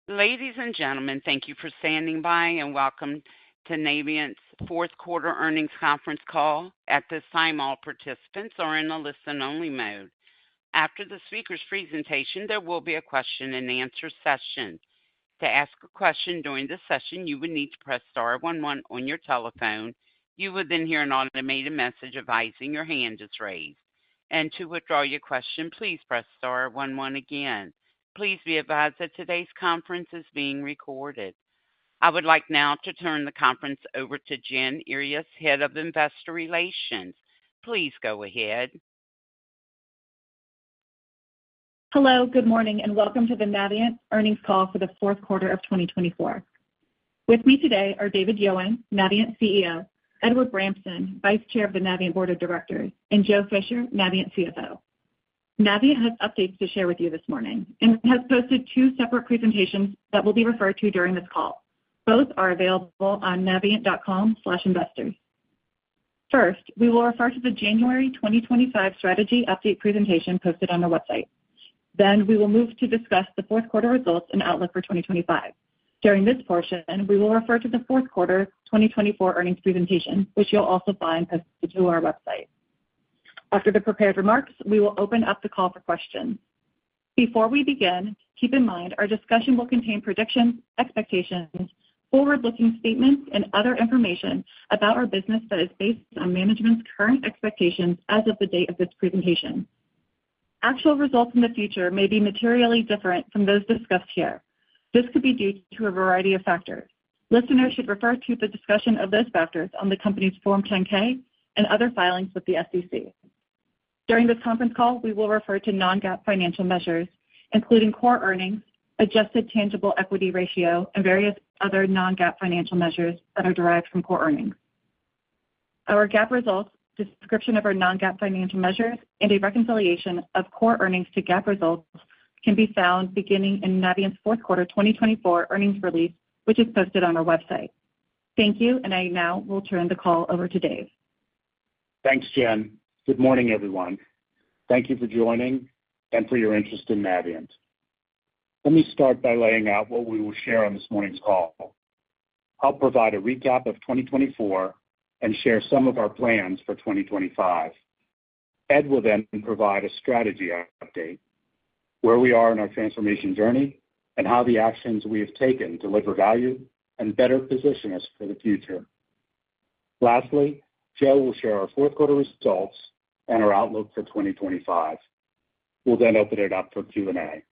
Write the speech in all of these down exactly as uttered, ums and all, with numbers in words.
Ladies and gentlemen, thank you for standing by and welcome to Navient's fourth quarter earnings conference call. At this time, all participants are in a listen-only mode. After the speaker's presentation, there will be a question-and-answer session. To ask a question during the session, you would need to press star one one on your telephone. You would then hear an automated message advising your hand is raised. And to withdraw your question, please press star one one again. Please be advised that today's conference is being recorded. I would like now to turn the conference over to Jen Earyes, Head of Investor Relations. Please go ahead. Hello, good morning, and welcome to the Navient earnings call for the fourth quarter of twenty twenty-four. With me today are David Yowan, Navient C E O, Edward Bramson, Vice Chair of the Navient Board of Directors, and Joe Fisher, Navient C F O. Navient has updates to share with you this morning and has posted two separate presentations that will be referred to during this call. Both are available on navient.com slash investors. First, we will refer to the January twenty twenty-five strategy update presentation posted on our website. Then we will move to discuss the fourth quarter results and outlook for twenty twenty-five. During this portion, we will refer to the fourth quarter twenty twenty-four earnings presentation, which you'll also find posted to our website. After the prepared remarks, we will open up the call for questions. Before we begin, keep in mind our discussion will contain predictions, expectations, forward-looking statements, and other information about our business that is based on management's current expectations as of the date of this presentation. Actual results in the future may be materially different from those discussed here. This could be due to a variety of factors. Listeners should refer to the discussion of those factors on the company's Form ten K and other filings with the S E C. During this conference call, we will refer to non-GAAP financial measures, including core earnings, adjusted tangible equity ratio, and various other non-GAAP financial measures that are derived from core earnings. Our GAAP results, description of our non-GAAP financial measures, and a reconciliation of core earnings to GAAP results can be found beginning in Navient's fourth quarter twenty twenty-four earnings release, which is posted on our website. Thank you, and I now will turn the call over to Dave. Thanks, Jen. Good morning, everyone. Thank you for joining and for your interest in Navient. Let me start by laying out what we will share on this morning's call. I'll provide a recap of twenty twenty-four and share some of our plans for twenty twenty-five. Ed will then provide a strategy update, where we are in our transformation journey, and how the actions we have taken deliver value and better position us for the future. Lastly, Joe will share our fourth quarter results and our outlook for twenty twenty-five. We'll then open it up for Q and A.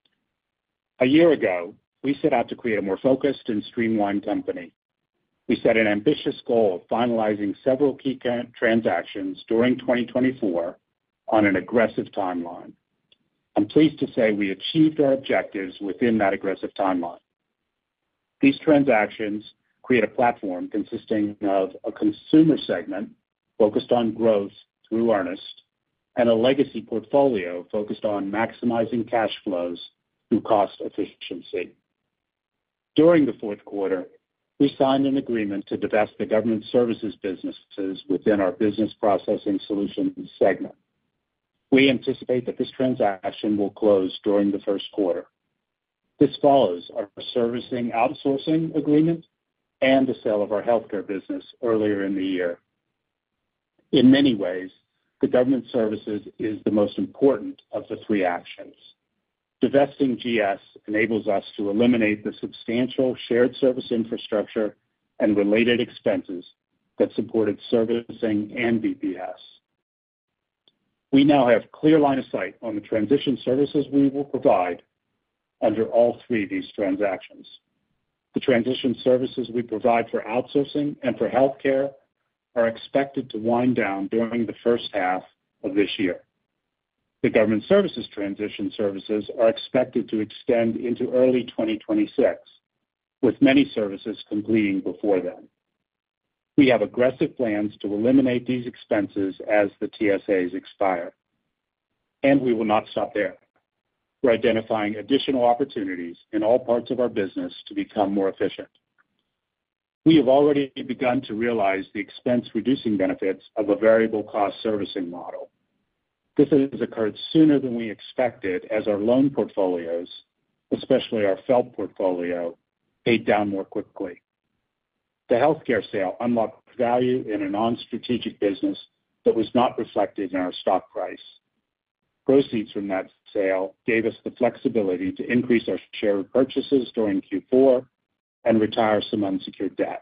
A year ago, we set out to create a more focused and streamlined company. We set an ambitious goal of finalizing several key transactions during twenty twenty-four on an aggressive timeline. I'm pleased to say we achieved our objectives within that aggressive timeline. These transactions create a platform consisting of a consumer segment focused on growth through Earnest and a legacy portfolio focused on maximizing cash flows through cost efficiency. During the fourth quarter, we signed an agreement to divest the government services businesses within our Business Processing Solutions segment. We anticipate that this transaction will close during the first quarter. This follows our servicing outsourcing agreement and the sale of our healthcare business earlier in the year. In many ways, the government services is the most important of the three actions. Divesting G S enables us to eliminate the substantial shared service infrastructure and related expenses that supported servicing and B P S. We now have clear line of sight on the transition services we will provide under all three of these transactions. The transition services we provide for outsourcing and for healthcare are expected to wind down during the first half of this year. The government services transition services are expected to extend into early twenty twenty-six, with many services completing before then. We have aggressive plans to eliminate these expenses as the T S As expire. And we will not stop there. We're identifying additional opportunities in all parts of our business to become more efficient. We have already begun to realize the expense-reducing benefits of a variable cost servicing model. This has occurred sooner than we expected as our loan portfolios, especially our FFELP portfolio, paid down more quickly. The healthcare sale unlocked value in a non-strategic business that was not reflected in our stock price. Proceeds from that sale gave us the flexibility to increase our share repurchases during Q four and retire some unsecured debt.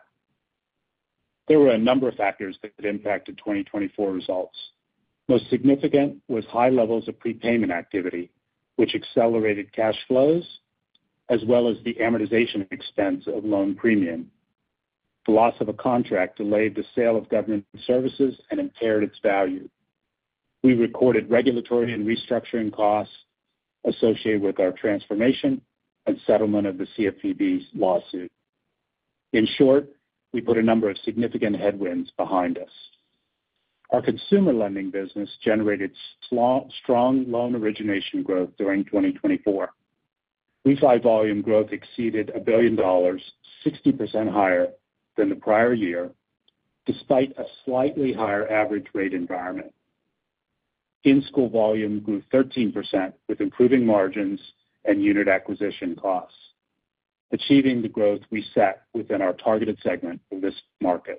There were a number of factors that impacted twenty twenty-four results. Most significant was high levels of prepayment activity, which accelerated cash flows, as well as the amortization expense of loan premium. The loss of a contract delayed the sale of government services and impaired its value. We recorded regulatory and restructuring costs associated with our transformation and settlement of the C F P B lawsuit. In short, we put a number of significant headwinds behind us. Our consumer lending business generated strong loan origination growth during twenty twenty-four. Refi volume growth exceeded a billion dollars, sixty percent higher than the prior year, despite a slightly higher average rate environment. In-school volume grew thirteen percent with improving margins and unit acquisition costs, achieving the growth we set within our targeted segment of this market.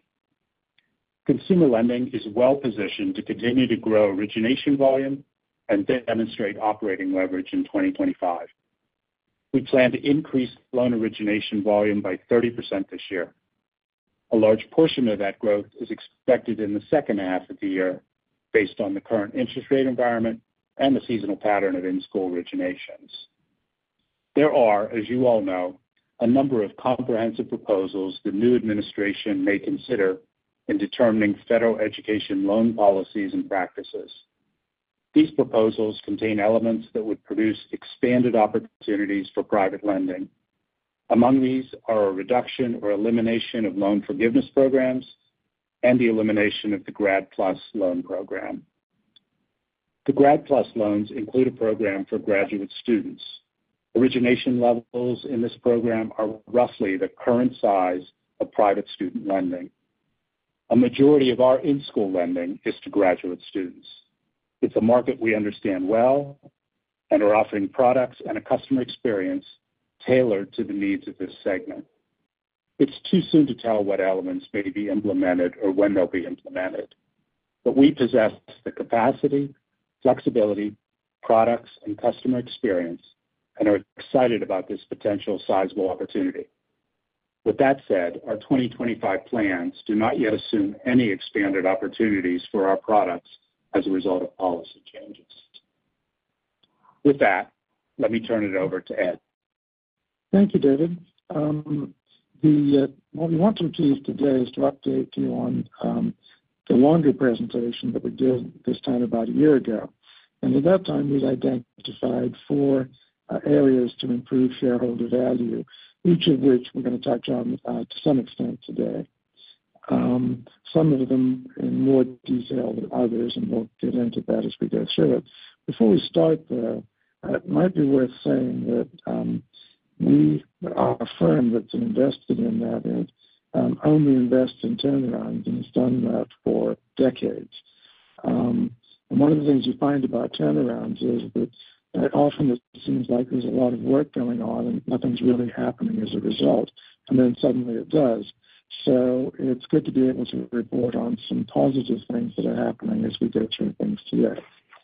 Consumer lending is well positioned to continue to grow origination volume and demonstrate operating leverage in twenty twenty-five. We plan to increase loan origination volume by thirty percent this year. A large portion of that growth is expected in the second half of the year based on the current interest rate environment and the seasonal pattern of in-school originations. There are, as you all know, a number of comprehensive proposals the new administration may consider in determining federal education loan policies and practices. These proposals contain elements that would produce expanded opportunities for private lending. Among these are a reduction or elimination of loan forgiveness programs and the elimination of the Grad PLUS loan program. The Grad PLUS loans include a program for graduate students. Origination levels in this program are roughly the current size of private student lending. A majority of our in-school lending is to graduate students. It's a market we understand well and are offering products and a customer experience tailored to the needs of this segment. It's too soon to tell what elements may be implemented or when they'll be implemented, but we possess the capacity, flexibility, products, and customer experience and are excited about this potential sizable opportunity. With that said, our twenty twenty-five plans do not yet assume any expanded opportunities for our products as a result of policy changes. With that, let me turn it over to Ed. Thank you, David. Um, the, uh, what we want to achieve today is to update you on um, the longer presentation that we did this time about a year ago. And at that time, we'd identified four uh, areas to improve shareholder value, each of which we're going to touch on uh, to some extent today. Um, some of them in more detail than others, and we'll get into that as we go through it. Before we start, though, uh, it might be worth saying that um, we are a firm that's invested in that and um, only invests in turnarounds and has done that for decades. Um, and one of the things you find about turnarounds is that uh, often it seems like there's a lot of work going on and nothing's really happening as a result, and then suddenly it does. So it's good to be able to report on some positive things that are happening as we go through things today.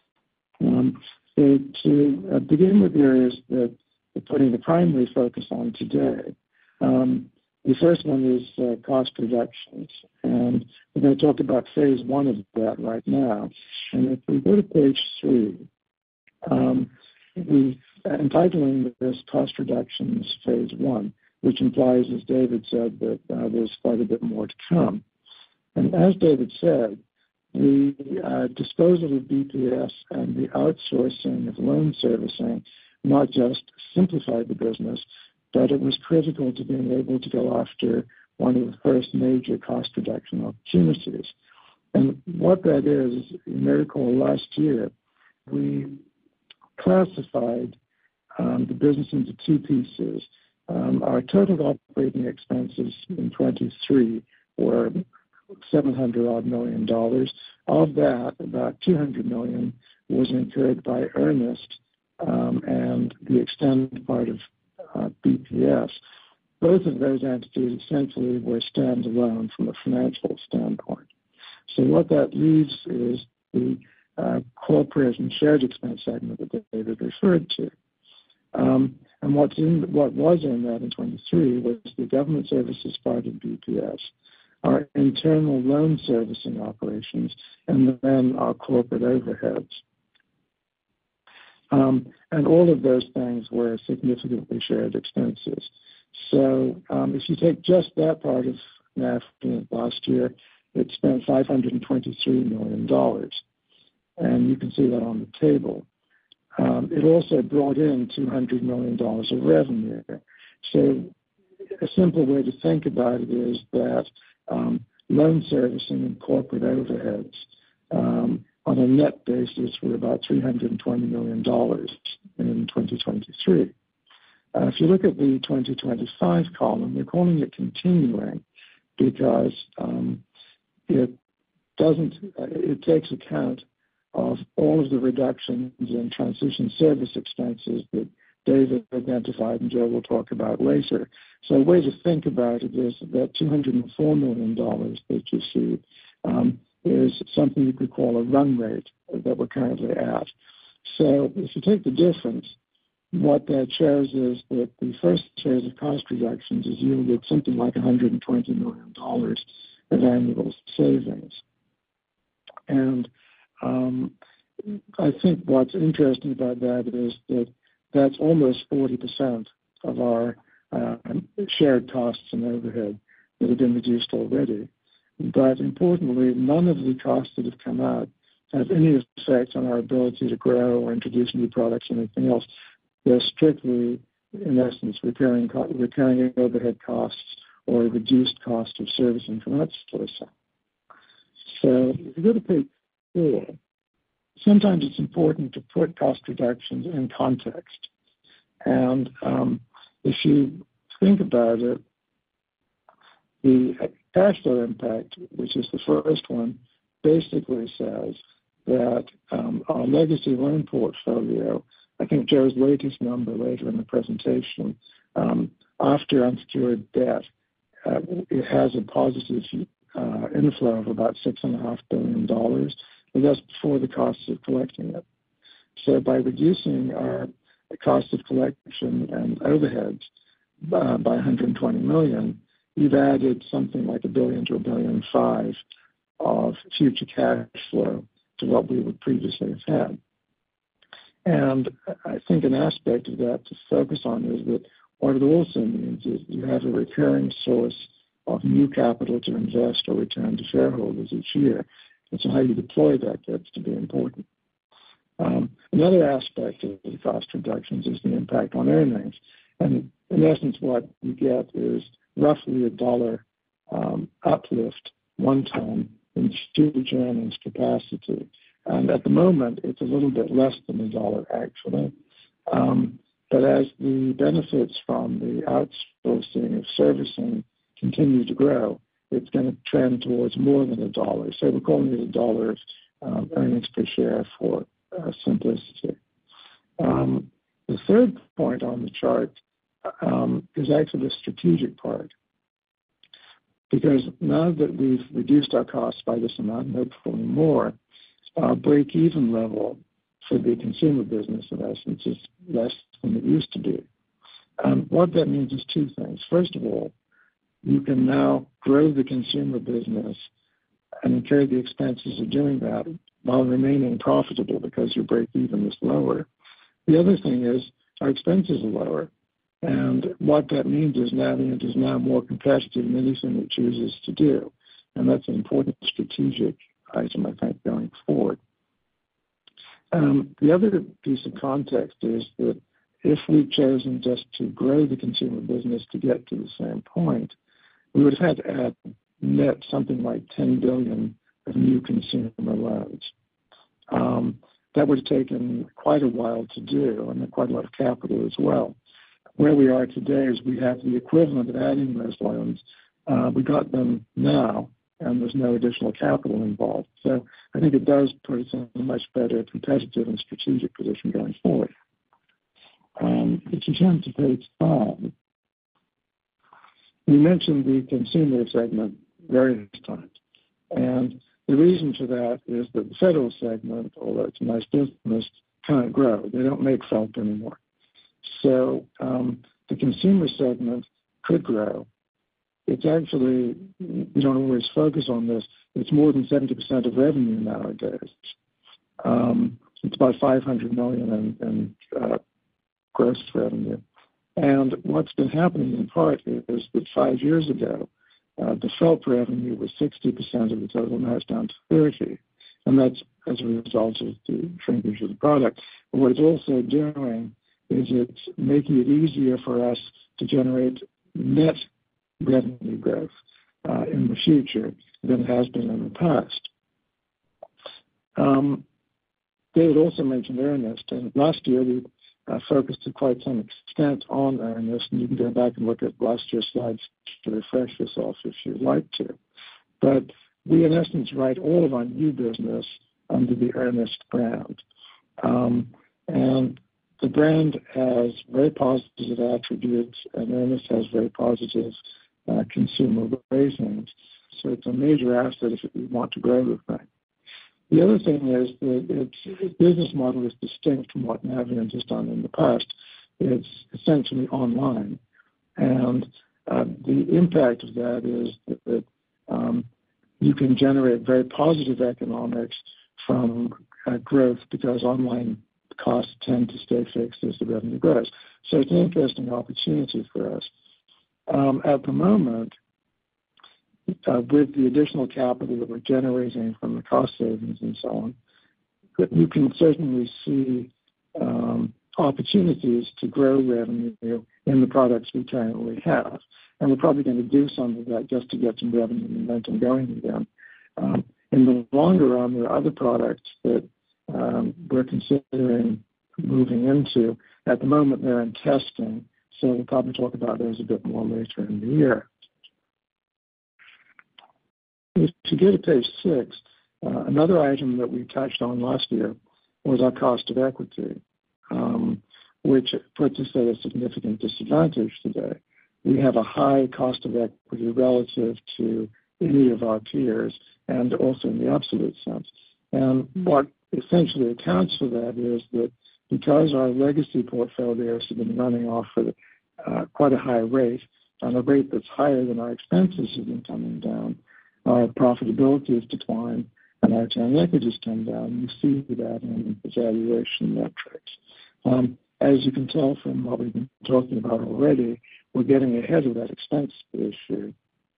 Um, so to uh, begin with the areas that we're putting the primary focus on today, um, the first one is uh, cost reductions. And we're going to talk about phase one of that right now. And if we go to page three, um, we're entitling this cost reductions phase one, which implies, as David said, that uh, there's quite a bit more to come. And as David said, the uh, disposal of B P S and the outsourcing of loan servicing not just simplified the business, but it was critical to being able to go after one of the first major cost reduction opportunities. And what that is, you may recall last year, we classified um, the business into two pieces. Um, our total operating expenses in twenty-three were seven hundred odd million dollars. Of that, about two hundred million was incurred by Earnest um, and the extended part of uh, B P S, both of those entities essentially were standalone from a financial standpoint. So what that leaves is the uh, corporate and shared expense segment that David referred to. Um, and what's in, what was in that in twenty-three was the government services part of B P S, our internal loan servicing operations, and then our corporate overheads. Um, and all of those things were significantly shared expenses. So um, if you take just that part of Navient last year, it spent five hundred twenty-three million dollars. And you can see that on the table. Um, it also brought in two hundred million dollars of revenue. So a simple way to think about it is that um, loan servicing and corporate overheads um, on a net basis were about three hundred twenty million dollars in twenty twenty-three. Uh, if you look at the twenty twenty-five column, we're calling it continuing because um, it doesn't, uh, it takes account of all of the reductions in transition service expenses that David identified and Joe will talk about later. So a way to think about it is that two hundred four million dollars that you see um, is something you could call a run rate that we're currently at. So if you take the difference, what that shows is that the first series of cost reductions has yielded something like one hundred twenty million dollars of annual savings. And um, I think what's interesting about that is that that's almost forty percent of our uh, shared costs and overhead that have been reduced already. But importantly, none of the costs that have come out have any effect on our ability to grow or introduce new products or anything else. They're strictly, in essence, recurring, recurring overhead costs or a reduced cost of servicing from that source. So if you go to page four, sometimes it's important to put cost reductions in context. And um, if you think about it, the cash flow impact, which is the first one, basically says that um, our legacy loan portfolio, I think Joe's latest number later in the presentation, um, after unsecured debt, uh, it has a positive uh, inflow of about six point five billion dollars, but that's before the costs of collecting it. So by reducing our cost of collection and overheads uh, by one hundred twenty million dollars, you've added something like a billion to a billion five of future cash flow to what we would previously have had. And I think an aspect of that to focus on is that what it also means is you have a recurring source of new capital to invest or return to shareholders each year. And so how you deploy that gets to be important. Um, another aspect of the cost reductions is the impact on earnings. And in essence, what you get is roughly a dollar um, uplift one time in future earnings capacity. And at the moment, it's a little bit less than a dollar, actually. Um, but as the benefits from the outsourcing of servicing continue to grow, it's going to trend towards more than a dollar. So we're calling it a dollar um, earnings per share for uh, simplicity. Um, the third point on the chart um, is actually the strategic part. Because now that we've reduced our costs by this amount, and hopefully more, our break-even level for the consumer business, in essence, is less than it used to be. Um, what that means is two things. First of all, you can now grow the consumer business and incur the expenses of doing that while remaining profitable because your break-even is lower. The other thing is our expenses are lower. And what that means is Navient is now more competitive in anything it chooses to do. And that's an important strategic item, I think, going forward. Um, the other piece of context is that if we'd chosen just to grow the consumer business to get to the same point, we would have had to add net something like ten billion dollars of new consumer loans. Um, that would have taken quite a while to do and quite a lot of capital as well. Where we are today is we have the equivalent of adding those loans. Uh, we got them now, and there's no additional capital involved. So I think it does put us in a much better competitive and strategic position going forward. Um, if you turn to page five, we mentioned the consumer segment various times. And the reason for that is that the federal segment, although it's a nice business, can't grow. They don't make felt anymore. So um, the consumer segment could grow. It's actually, you don't always focus on this, it's more than seventy percent of revenue nowadays. Um, it's about five hundred million dollars in, in uh, gross revenue. And what's been happening in part is that five years ago, uh, the felt revenue was sixty percent of the total, now it's down to thirty. And that's as a result of the shrinkage of the product. But what it's also doing is it's making it easier for us to generate net revenue growth uh, in the future than it has been in the past. Um, David also mentioned Earnest, and last year we uh, focused to quite some extent on Earnest, and you can go back and look at last year's slides to refresh yourself if you'd like to. But we, in essence, write all of our new business under the Earnest brand. Um, and the brand has very positive attributes, and Earnest has very positive uh, consumer ratings. So it's a major asset if you want to grow the thing. The other thing is that its, its business model is distinct from what Navient has done in the past. It's essentially online. And uh, the impact of that is that, that um, you can generate very positive economics from uh, growth because online costs tend to stay fixed as the revenue grows. So it's an interesting opportunity for us. Um, at the moment, uh, with the additional capital that we're generating from the cost savings and so on, you can certainly see um, opportunities to grow revenue in the products we currently have. And we're probably going to do some of that just to get some revenue momentum going again. Um, in the longer run, there are other products that um, we're considering moving into. At the moment, they're in testing, so we'll probably talk about those a bit more later in the year. If you go to page six, uh, another item that we touched on last year was our cost of equity, um, which puts us at a significant disadvantage today. We have a high cost of equity relative to any of our peers and also in the absolute sense. And what essentially accounts for that is that because our legacy portfolios have been running off at uh, quite a high rate, and a rate that's higher than our expenses have been coming down, our profitability has declined and our return on equity has come down. You see that in the valuation metrics. Um, as you can tell from what we've been talking about already, we're getting ahead of that expense issue.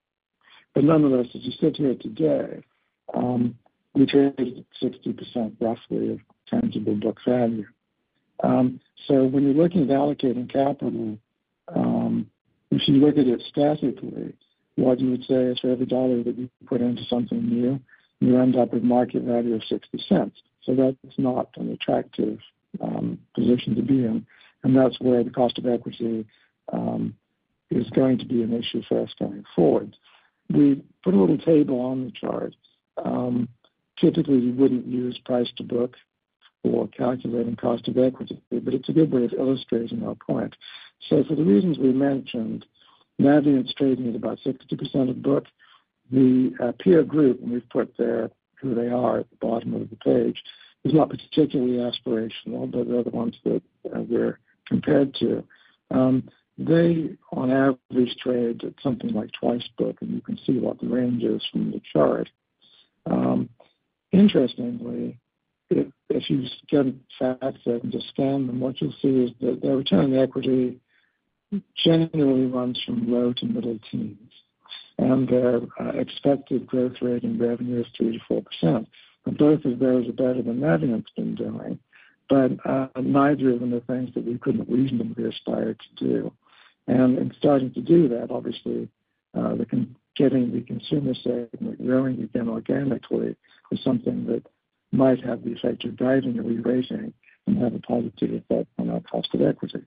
But nonetheless, as you sit here today, um, we traded at sixty percent roughly of tangible book value. Um, so when you're looking at allocating capital, um, if you look at it statically, what you would say is for every dollar that you put into something new, you end up with market value of sixty cents. So that's not an attractive um, position to be in. And that's where the cost of equity um, is going to be an issue for us going forward. We put a little table on the chart. Um, typically, you wouldn't use price to book for calculating cost of equity, but it's a good way of illustrating our point. So for the reasons we mentioned, Navient's trading at about sixty percent of book. The uh, peer group, and we've put there who they are at the bottom of the page, is not particularly aspirational, but they're the ones that uh, we're compared to. Um, they, on average, trade at something like twice book, and you can see what the range is from the chart. Um, interestingly, if, if you get facts and just scan them, what you'll see is that their return on equity generally runs from low to middle teens, and their uh, expected growth rate in revenue is three to four percent. And both of those are better than Navient's been doing, but uh, neither of them are things that we couldn't reasonably aspire to do. And in starting to do that, obviously, uh, the con- getting the consumer segment growing again organically is something that might have the effect of driving a re-rating and have a positive effect on our cost of equity.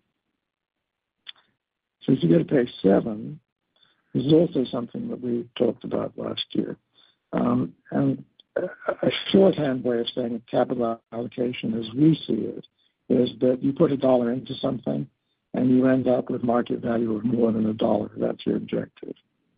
So if you go to page seven, this is also something that we talked about last year. Um, and a shorthand way of saying capital allocation as we see it is that you put a dollar into something and you end up with market value of more than a dollar. That's your objective.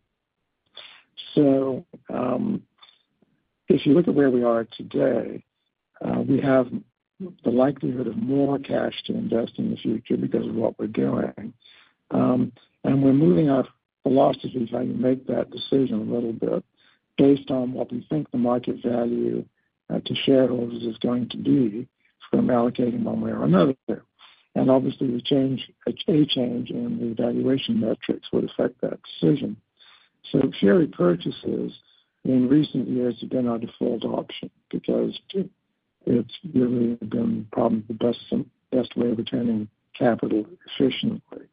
So um, if you look at where we are today, uh, we have the likelihood of more cash to invest in the future because of what we're doing. Um, and we're moving our philosophy how you make that decision a little bit based on what we think the market value uh, to shareholders is going to be from allocating one way or another. And obviously the change, a change in the valuation metrics would affect that decision. So share repurchases in recent years have been our default option because it's really been probably the best, best way of returning capital efficiently.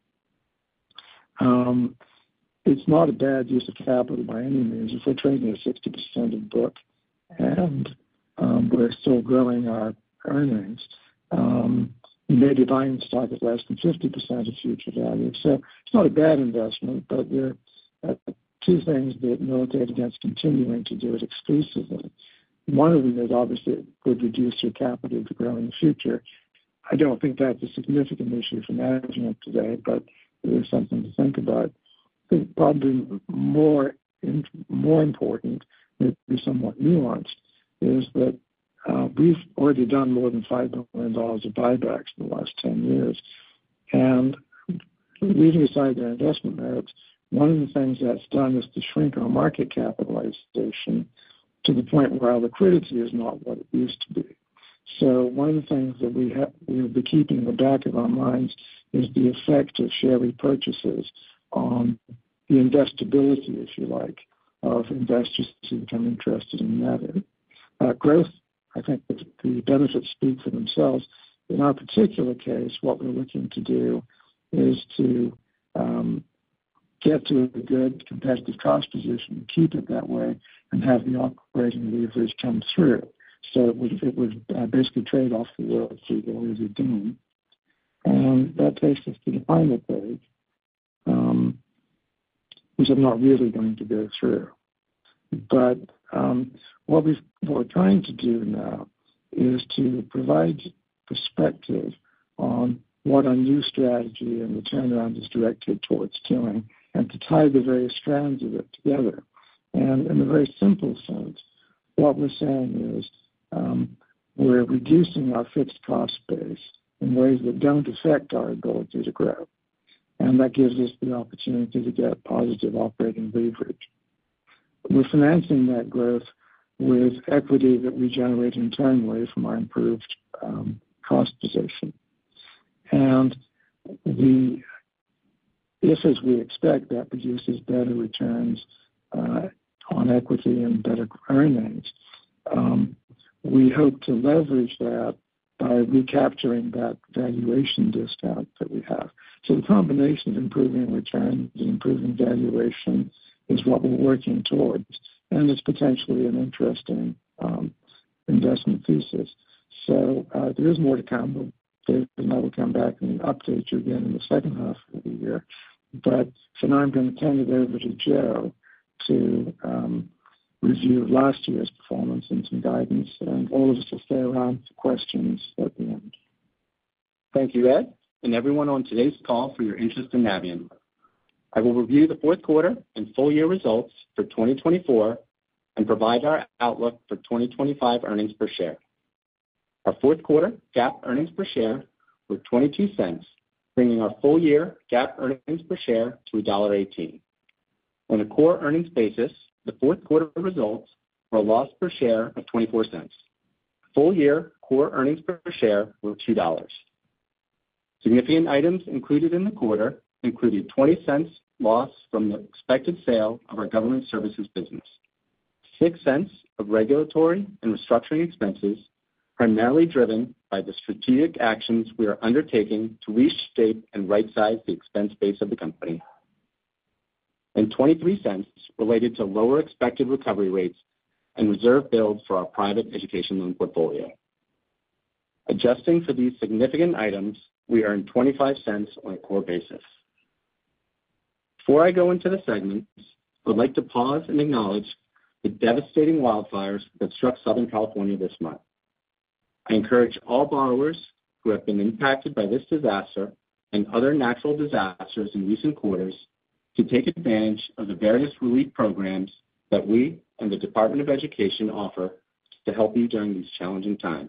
Um, it's not a bad use of capital by any means. If we're trading at sixty percent of book and um, we're still growing our earnings, um, you may be buying stock at less than fifty percent of future value. So it's not a bad investment, but there are two things that militate against continuing to do it exclusively. One of them is obviously it would reduce your capital to grow in the future. I don't think that's a significant issue for management today, but it is something to think about. I think probably more in, more important, maybe somewhat nuanced, is that uh, we've already done more than five billion dollars of buybacks in the last ten years. And leaving aside their investment merits, one of the things that's done is to shrink our market capitalization to the point where our liquidity is not what it used to be. So one of the things that we have we'll be keeping in the back of our minds is the effect of share repurchases on the investability, if you like, of investors who become interested in that. Uh, growth, I think the, the benefits speak for themselves. In our particular case, what we're looking to do is to um, get to a good competitive cost position, keep it that way, and have the operating leverage come through. So it would, it would uh, basically trade off the world through what we're doing. And that takes us to the final page, um, which I'm not really going to go through. But um, what, we've, what we're trying to do now is to provide perspective on what our new strategy and the turnaround is directed towards doing, and to tie the various strands of it together. And in a very simple sense, what we're saying is um, we're reducing our fixed cost base in ways that don't affect our ability to grow. And that gives us the opportunity to get positive operating leverage. We're financing that growth with equity that we generate internally from our improved um, cost position. And the, if, as we expect, that produces better returns uh, on equity and better earnings, um, we hope to leverage that by recapturing that valuation discount that we have. So the combination of improving returns and improving valuation is what we're working towards, and it's potentially an interesting um, investment thesis. So uh, there is more to come. David and I will come back and update you again in the second half of the year. But for now, I'm going to turn it over to Joe to um, review last year's performance and some guidance, and all of us will stay around for questions at the end. Thank you, Ed, and everyone on today's call for your interest in Navient. I will review the fourth quarter and full year results for twenty twenty-four and provide our outlook for twenty twenty-five earnings per share. Our fourth quarter GAAP earnings per share were twenty-two cents, bringing our full year GAAP earnings per share to one dollar eighteen. On a core earnings basis, the fourth quarter results were a loss per share of twenty-four cents. Full year core earnings per share were two dollars. Significant items included in the quarter included twenty cents loss from the expected sale of our government services business, six cents of regulatory and restructuring expenses, primarily driven by the strategic actions we are undertaking to reshape and right-size the expense base of the company, and twenty-three cents related to lower expected recovery rates and reserve builds for our private education loan portfolio. Adjusting for these significant items, we earned twenty-five cents on a core basis. Before I go into the segments, I would like to pause and acknowledge the devastating wildfires that struck Southern California this month. I encourage all borrowers who have been impacted by this disaster and other natural disasters in recent quarters to take advantage of the various relief programs that we and the Department of Education offer to help you during these challenging times.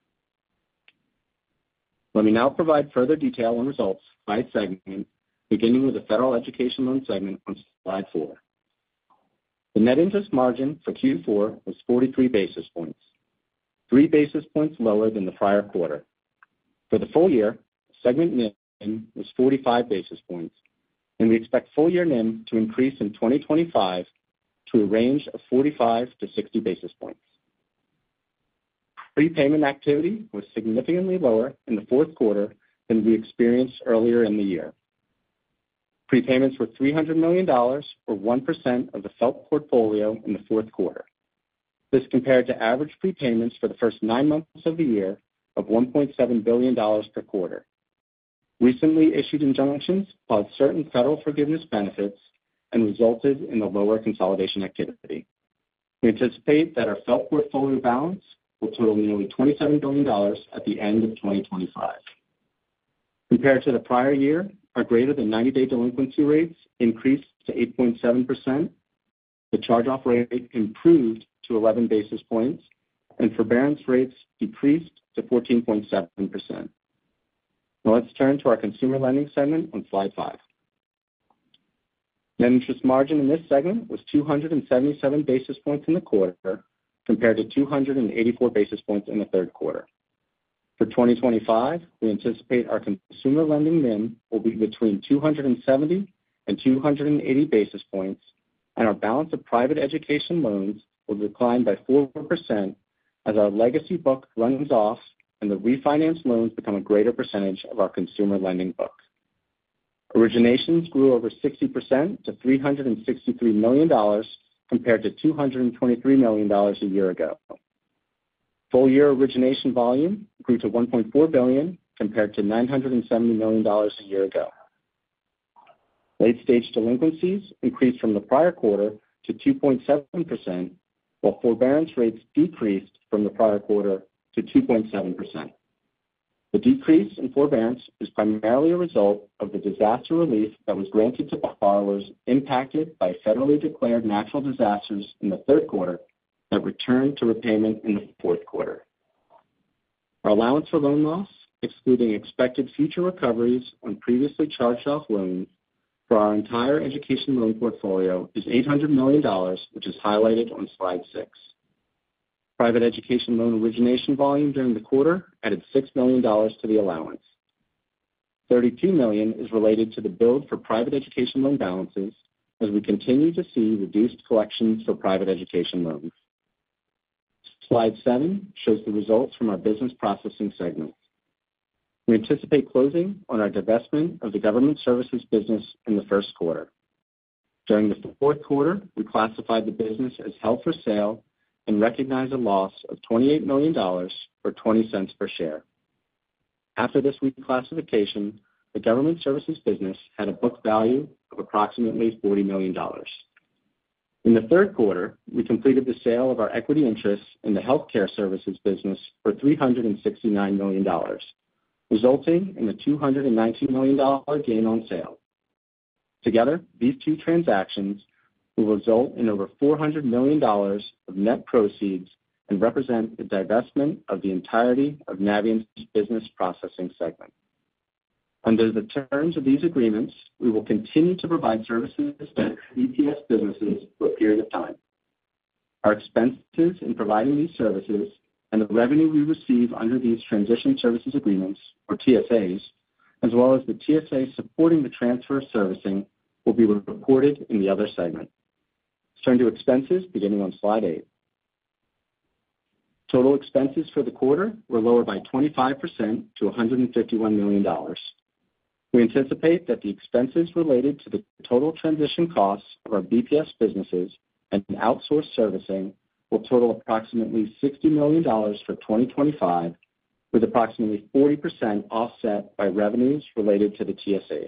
Let me now provide further detail on results by segment, beginning with the Federal Education Loan segment on slide four. The net interest margin for Q four was forty-three basis points, three basis points lower than the prior quarter. For the full year, segment NIM was forty-five basis points, and we expect full-year N I M to increase in twenty twenty-five to a range of forty-five to sixty basis points. Prepayment activity was significantly lower in the fourth quarter than we experienced earlier in the year. Prepayments were three hundred million dollars, or one percent of the F E L P portfolio in the fourth quarter. This compared to average prepayments for the first nine months of the year of one point seven billion dollars per quarter. Recently issued injunctions paused certain federal forgiveness benefits and resulted in the lower consolidation activity. We anticipate that our F E L P portfolio balance will total nearly twenty-seven billion dollars at the end of twenty twenty-five. Compared to the prior year, our greater than ninety-day delinquency rates increased to eight point seven percent, the charge-off rate improved to eleven basis points, and forbearance rates decreased to fourteen point seven percent. Now let's turn to our consumer lending segment on slide five. Net interest margin in this segment was two hundred seventy-seven basis points in the quarter, compared to two hundred eighty-four basis points in the third quarter. For twenty twenty-five, we anticipate our consumer lending N I M will be between two hundred seventy and two hundred eighty basis points, and our balance of private education loans will decline by four percent as our legacy book runs off and the refinance loans become a greater percentage of our consumer lending book. Originations grew over sixty percent to three hundred sixty-three million dollars compared to two hundred twenty-three million dollars a year ago. Full-year origination volume grew to one point four billion dollars compared to nine hundred seventy million dollars a year ago. Late-stage delinquencies increased from the prior quarter to two point seven percent, while forbearance rates decreased from the prior quarter to two point seven percent. The decrease in forbearance is primarily a result of the disaster relief that was granted to borrowers impacted by federally declared natural disasters in the third quarter that returned to repayment in the fourth quarter. Our allowance for loan loss, excluding expected future recoveries on previously charged-off loans for our entire education loan portfolio, is eight hundred million dollars, which is highlighted on slide six. Private education loan origination volume during the quarter added six million dollars to the allowance. thirty-two million dollars is related to the build for private education loan balances as we continue to see reduced collections for private education loans. Slide seven shows the results from our business processing segment. We anticipate closing on our divestment of the government services business in the first quarter. During the fourth quarter, we classified the business as held for sale and recognized a loss of twenty-eight million dollars, or twenty cents per share. After this reclassification, the government services business had a book value of approximately forty million dollars. In the third quarter, we completed the sale of our equity interests in the healthcare services business for three hundred sixty-nine million dollars, resulting in a two hundred nineteen million dollars gain on sale. Together, these two transactions will result in over four hundred million dollars of net proceeds and represent the divestment of the entirety of Navient's business processing segment. Under the terms of these agreements, we will continue to provide services to B P S businesses for a period of time. Our expenses in providing these services and the revenue we receive under these transition services agreements, or T S As, as well as the T S A supporting the transfer of servicing, will be reported in the other segment. Let's turn to expenses beginning on slide eight. Total expenses for the quarter were lower by twenty-five percent to one hundred fifty-one million dollars. We anticipate that the expenses related to the total transition costs of our B P S businesses and outsourced servicing will total approximately sixty million dollars for twenty twenty-five, with approximately forty percent offset by revenues related to the T S As.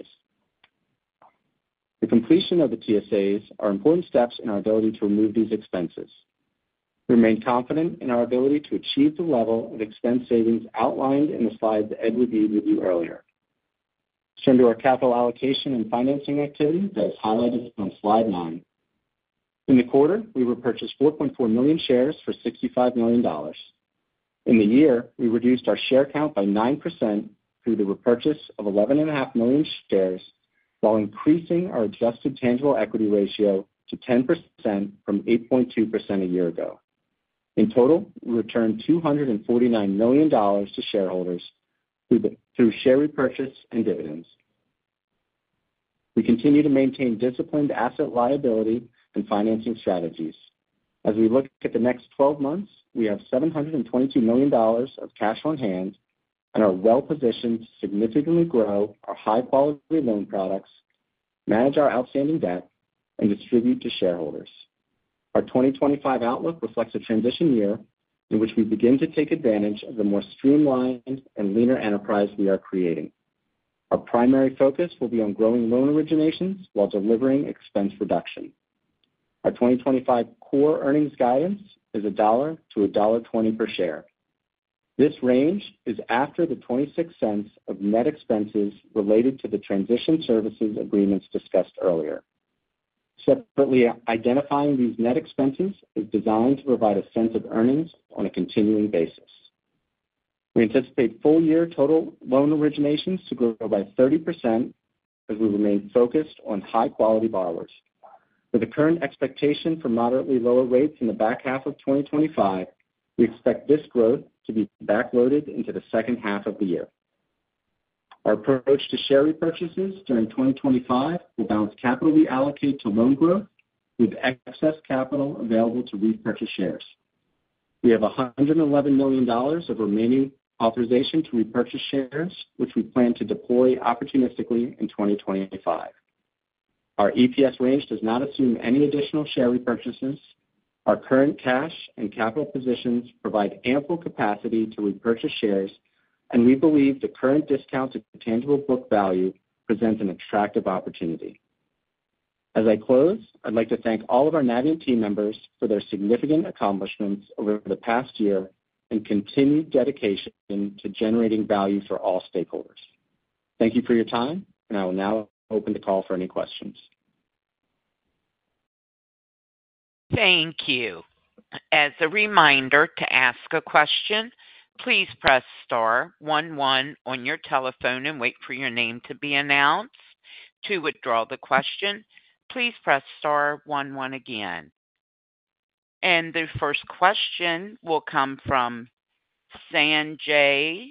The completion of the T S As are important steps in our ability to remove these expenses. We remain confident in our ability to achieve the level of expense savings outlined in the slides Ed reviewed with you earlier. Let's turn to our capital allocation and financing activity that is highlighted on slide nine. In the quarter, we repurchased four point four million shares for sixty-five million dollars. In the year, we reduced our share count by nine percent through the repurchase of eleven point five million shares, while increasing our adjusted tangible equity ratio to ten percent from eight point two percent a year ago. In total, we returned two hundred forty-nine million dollars to shareholders through, the, through share repurchase and dividends. We continue to maintain disciplined asset liability and financing strategies. As we look at the next twelve months, we have seven hundred twenty-two million dollars of cash on hand and are well-positioned to significantly grow our high-quality loan products, manage our outstanding debt, and distribute to shareholders. Our twenty twenty-five outlook reflects a transition year in which we begin to take advantage of the more streamlined and leaner enterprise we are creating. Our primary focus will be on growing loan originations while delivering expense reduction. Our twenty twenty-five core earnings guidance is one dollar to one dollar twenty per share. This range is after the twenty-six cents of net expenses related to the transition services agreements discussed earlier. Separately, identifying these net expenses is designed to provide a sense of earnings on a continuing basis. We anticipate full-year total loan originations to grow by thirty percent as we remain focused on high-quality borrowers. With the current expectation for moderately lower rates in the back half of twenty twenty-five, we expect this growth to be backloaded into the second half of the year. Our approach to share repurchases during twenty twenty-five will balance capital we allocate to loan growth with excess capital available to repurchase shares. We have one hundred eleven million dollars of remaining authorization to repurchase shares, which we plan to deploy opportunistically in twenty twenty-five. Our E P S range does not assume any additional share repurchases. Our current cash and capital positions provide ample capacity to repurchase shares, and we believe the current discount to tangible book value presents an attractive opportunity. As I close, I'd like to thank all of our Navient team members for their significant accomplishments over the past year and continued dedication to generating value for all stakeholders. Thank you for your time, and I will now open the call for any questions. Thank you. As a reminder, to ask a question, please press star one one on your telephone and wait for your name to be announced. To withdraw the question, please press star one one again. And the first question will come from Sanjay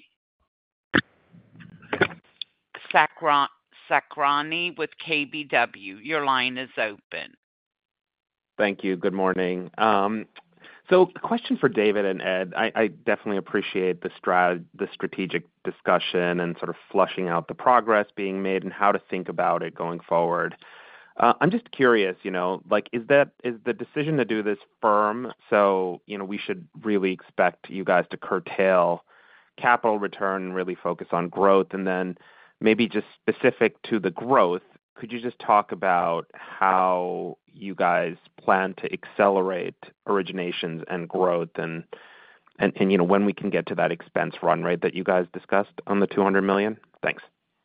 Sakhrani with K B W. Your line is open. Thank you. Good morning. Um, so a question for David and Ed. I, I definitely appreciate the, strat- the strategic discussion and sort of flushing out the progress being made and how to think about it going forward. Uh, I'm just curious, you know, like, is that, is the decision to do this firm? So, you know, we should really expect you guys to curtail capital return and really focus on growth. And then maybe just specific to the growth, could you just talk about how you guys plan to accelerate originations and growth and, and, and, you know, when we can get to that expense run rate that you guys discussed on the two hundred million? Thanks.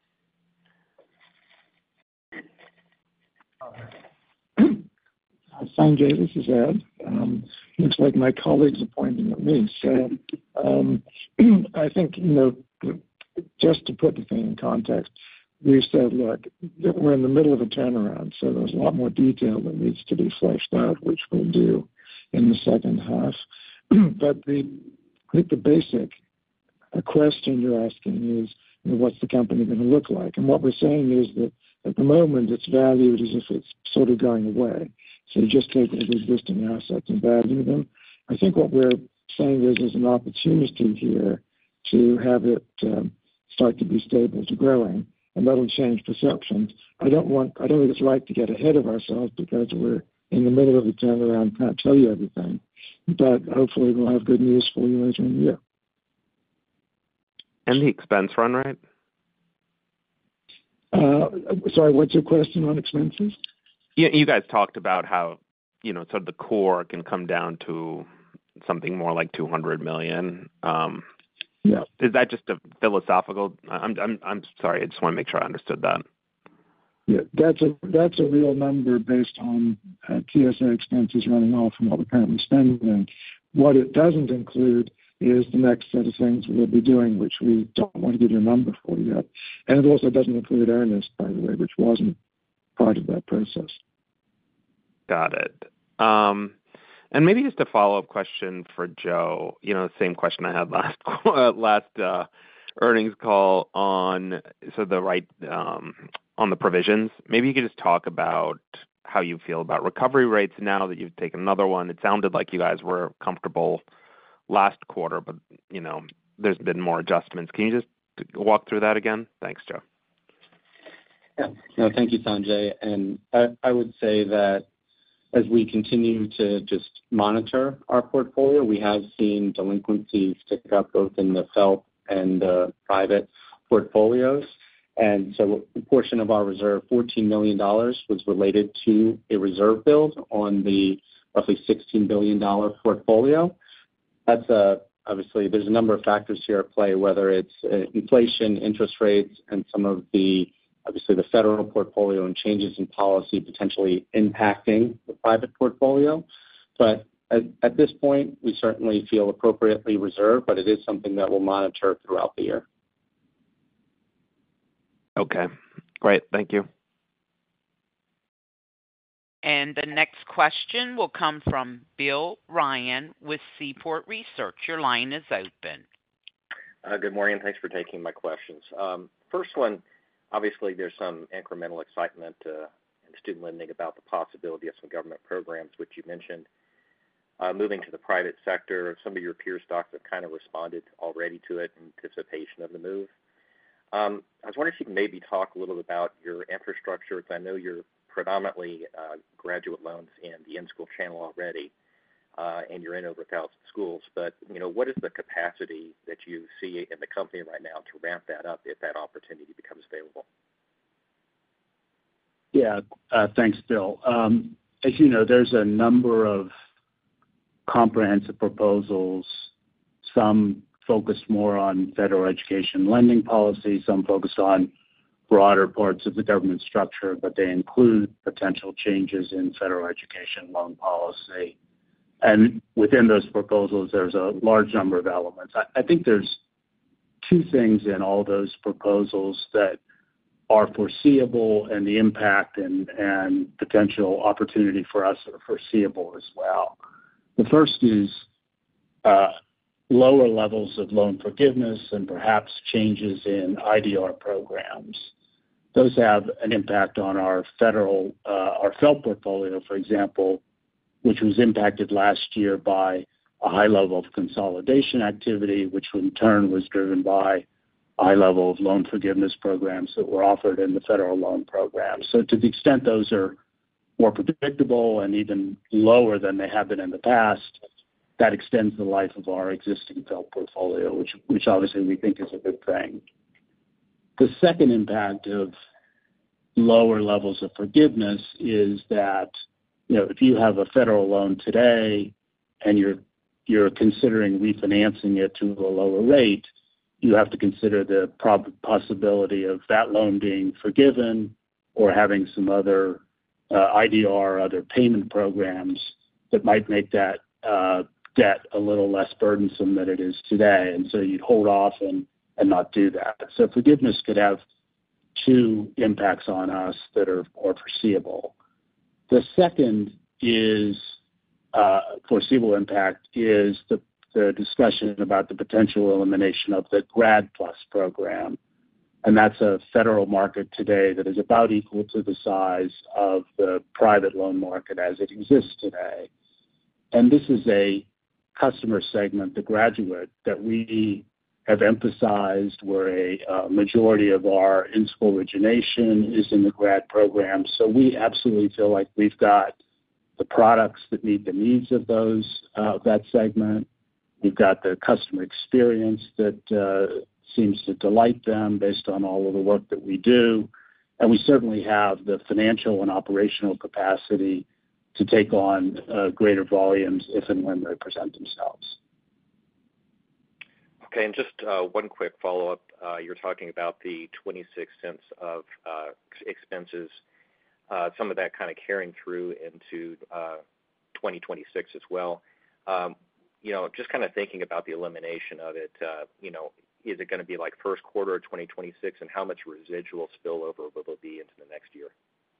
Sanjay, this is Ed. Um, looks like my colleagues are pointing at me. So um, I think, you know, just to put the thing in context, we said, look, we're in the middle of a turnaround, so there's a lot more detail that needs to be fleshed out, which we'll do in the second half. But the, I think the basic question you're asking is, you know, what's the company going to look like? And what we're saying is that at the moment it's valued as if it's sort of going away. So you just take the existing assets and value them. I think what we're saying is there's an opportunity here to have it um, start to be stable to growing, and that'll change perceptions. I don't want, I don't think it's right to get ahead of ourselves because we're in the middle of the turnaround, can't tell you everything, but hopefully we'll have good news for you later in the year. And the expense run rate? Uh, sorry, what's your question on expenses? You, you guys talked about how, you know, sort of the core can come down to, something more like two hundred million dollars. Um, Yeah. Is that just a philosophical? I'm I'm I'm sorry. I just want to make sure I understood that. Yeah, that's a that's a real number based on uh, T S A expenses running off and what we're currently spending. What it doesn't include is the next set of things we'll be doing, which we don't want to give you a number for yet. And it also doesn't include Earnest, by the way, which wasn't part of that process. Got it. Um, and maybe just a follow-up question for Joe. You know, the same question I had last last uh, earnings call on so the right um, on the provisions. Maybe you could just talk about how you feel about recovery rates now that you've taken another one. It sounded like you guys were comfortable last quarter, but you know, there's been more adjustments. Can you just walk through that again? Thanks, Joe. Yeah. No, thank you, Sanjay. And I, I would say that as we continue to just monitor our portfolio, we have seen delinquencies tick up both in the F E L P and the private portfolios. And so a portion of our reserve, fourteen million dollars, was related to a reserve build on the roughly sixteen billion dollars portfolio. That's a, obviously, there's a number of factors here at play, whether it's uh, inflation, interest rates, and some of the, obviously, the federal portfolio and changes in policy potentially impacting the private portfolio. But at, at this point, we certainly feel appropriately reserved, but it is something that we'll monitor throughout the year. Okay, great. Thank you. And the next question will come from Bill Ryan with Seaport Research. Your line is open. Uh, good morning. Thanks for taking my questions. Um, first one, obviously there's some incremental excitement uh, in student lending about the possibility of some government programs, which you mentioned. Uh, moving to the private sector, some of your peer stocks have kind of responded already to it in anticipation of the move. Um, I was wondering if you could maybe talk a little bit about your infrastructure, because I know you're predominantly uh, graduate loans in the in-school channel already, uh, and you're in over one thousand schools. But, you know, what is the capacity that you see in the company right now to ramp that up if that opportunity becomes available? Yeah, uh, thanks, Bill. Um, as you know, there's a number of comprehensive proposals, some focused more on federal education lending policy, some focused on broader parts of the government structure, but they include potential changes in federal education loan policy. And within those proposals, there's a large number of elements. I, I think there's two things in all those proposals that are foreseeable, and the impact and, and potential opportunity for us are foreseeable as well. The first is uh, lower levels of loan forgiveness and perhaps changes in I D R programs. Those have an impact on our federal, uh, our F E L P portfolio, for example, which was impacted last year by a high level of consolidation activity, which in turn was driven by a high level of loan forgiveness programs that were offered in the federal loan program. So to the extent those are more predictable and even lower than they have been in the past, that extends the life of our existing F E L P portfolio, which, which obviously we think is a good thing. The second impact of lower levels of forgiveness is that, you know, if you have a federal loan today and you're you're considering refinancing it to a lower rate, you have to consider the prob- possibility of that loan being forgiven or having some other uh, I D R or other payment programs that might make that uh, debt a little less burdensome than it is today. And so you'd hold off and, and not do that. So forgiveness could have two impacts on us that are more foreseeable. The second is uh, foreseeable impact is the, the discussion about the potential elimination of the Grad Plus program. And that's a federal market today that is about equal to the size of the private loan market as it exists today. And this is a customer segment, the graduate, that we have emphasized where a uh, majority of our in-school origination is in the grad program. So we absolutely feel like we've got the products that meet the needs of those uh, that segment. We've got the customer experience that uh, seems to delight them based on all of the work that we do. And we certainly have the financial and operational capacity to take on uh, greater volumes if and when they present themselves. Okay, and just uh, one quick follow-up. Uh, you're talking about the twenty-six cents of uh, expenses, uh, some of that kind of carrying through into uh, twenty twenty-six as well. Um, you know, just kind of thinking about the elimination of it, uh, you know, is it going to be like first quarter of twenty twenty-six, and how much residual spillover will there be into the next year?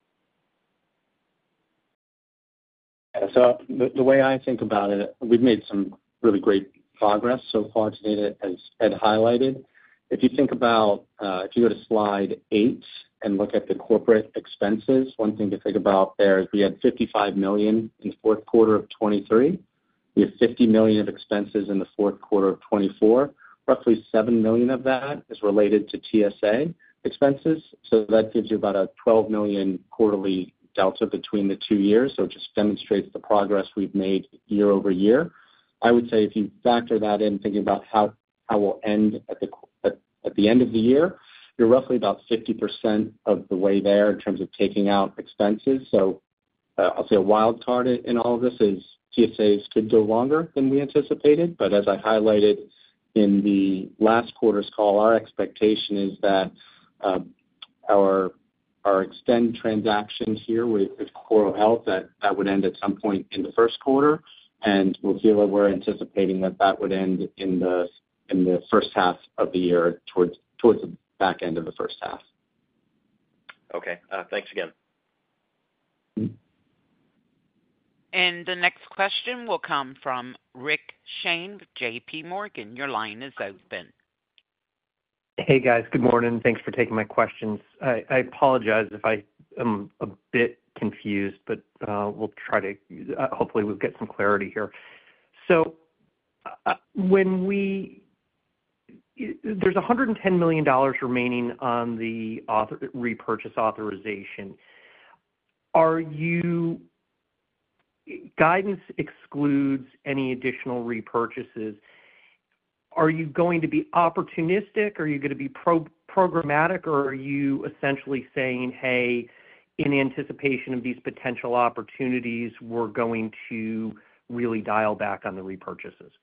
Yeah, so the, the way I think about it, we've made some really great progress so far today, as Ed highlighted. If you think about, uh, if you go to slide eight and look at the corporate expenses, one thing to think about there is we had fifty-five million dollars in the fourth quarter of twenty-three. We have fifty million dollars of expenses in the fourth quarter of twenty-four. Roughly seven million dollars of that is related to T S A expenses. So that gives you about a twelve million dollars quarterly delta between the two years. So it just demonstrates the progress we've made year over year. I would say if you factor that in, thinking about how, how we'll end at the, at, at the end of the year, you're roughly about fifty percent of the way there in terms of taking out expenses. So uh, I'll say a wild card in all of this is T S As could go longer than we anticipated, but as I highlighted in the last quarter's call, our expectation is that uh, our our extend transaction here with, with Coro Health, that, that would end at some point in the first quarter, and we'll feel that we're anticipating that that would end in the in the first half of the year, towards towards the back end of the first half. Okay, uh, thanks again. Mm-hmm. And the next question will come from Rick Shane with J P Morgan. Your line is open. Hey, guys. Good morning. Thanks for taking my questions. I, I apologize if I am a bit confused, but uh, we'll try to uh, hopefully we'll get some clarity here. So uh, when we there's one hundred ten million dollars remaining on the author, repurchase authorization. Are you guidance excludes any additional repurchases? Are you going to be opportunistic? Are you going to be pro- programmatic? Or are you essentially saying, hey, in anticipation of these potential opportunities, we're going to really dial back on the repurchases?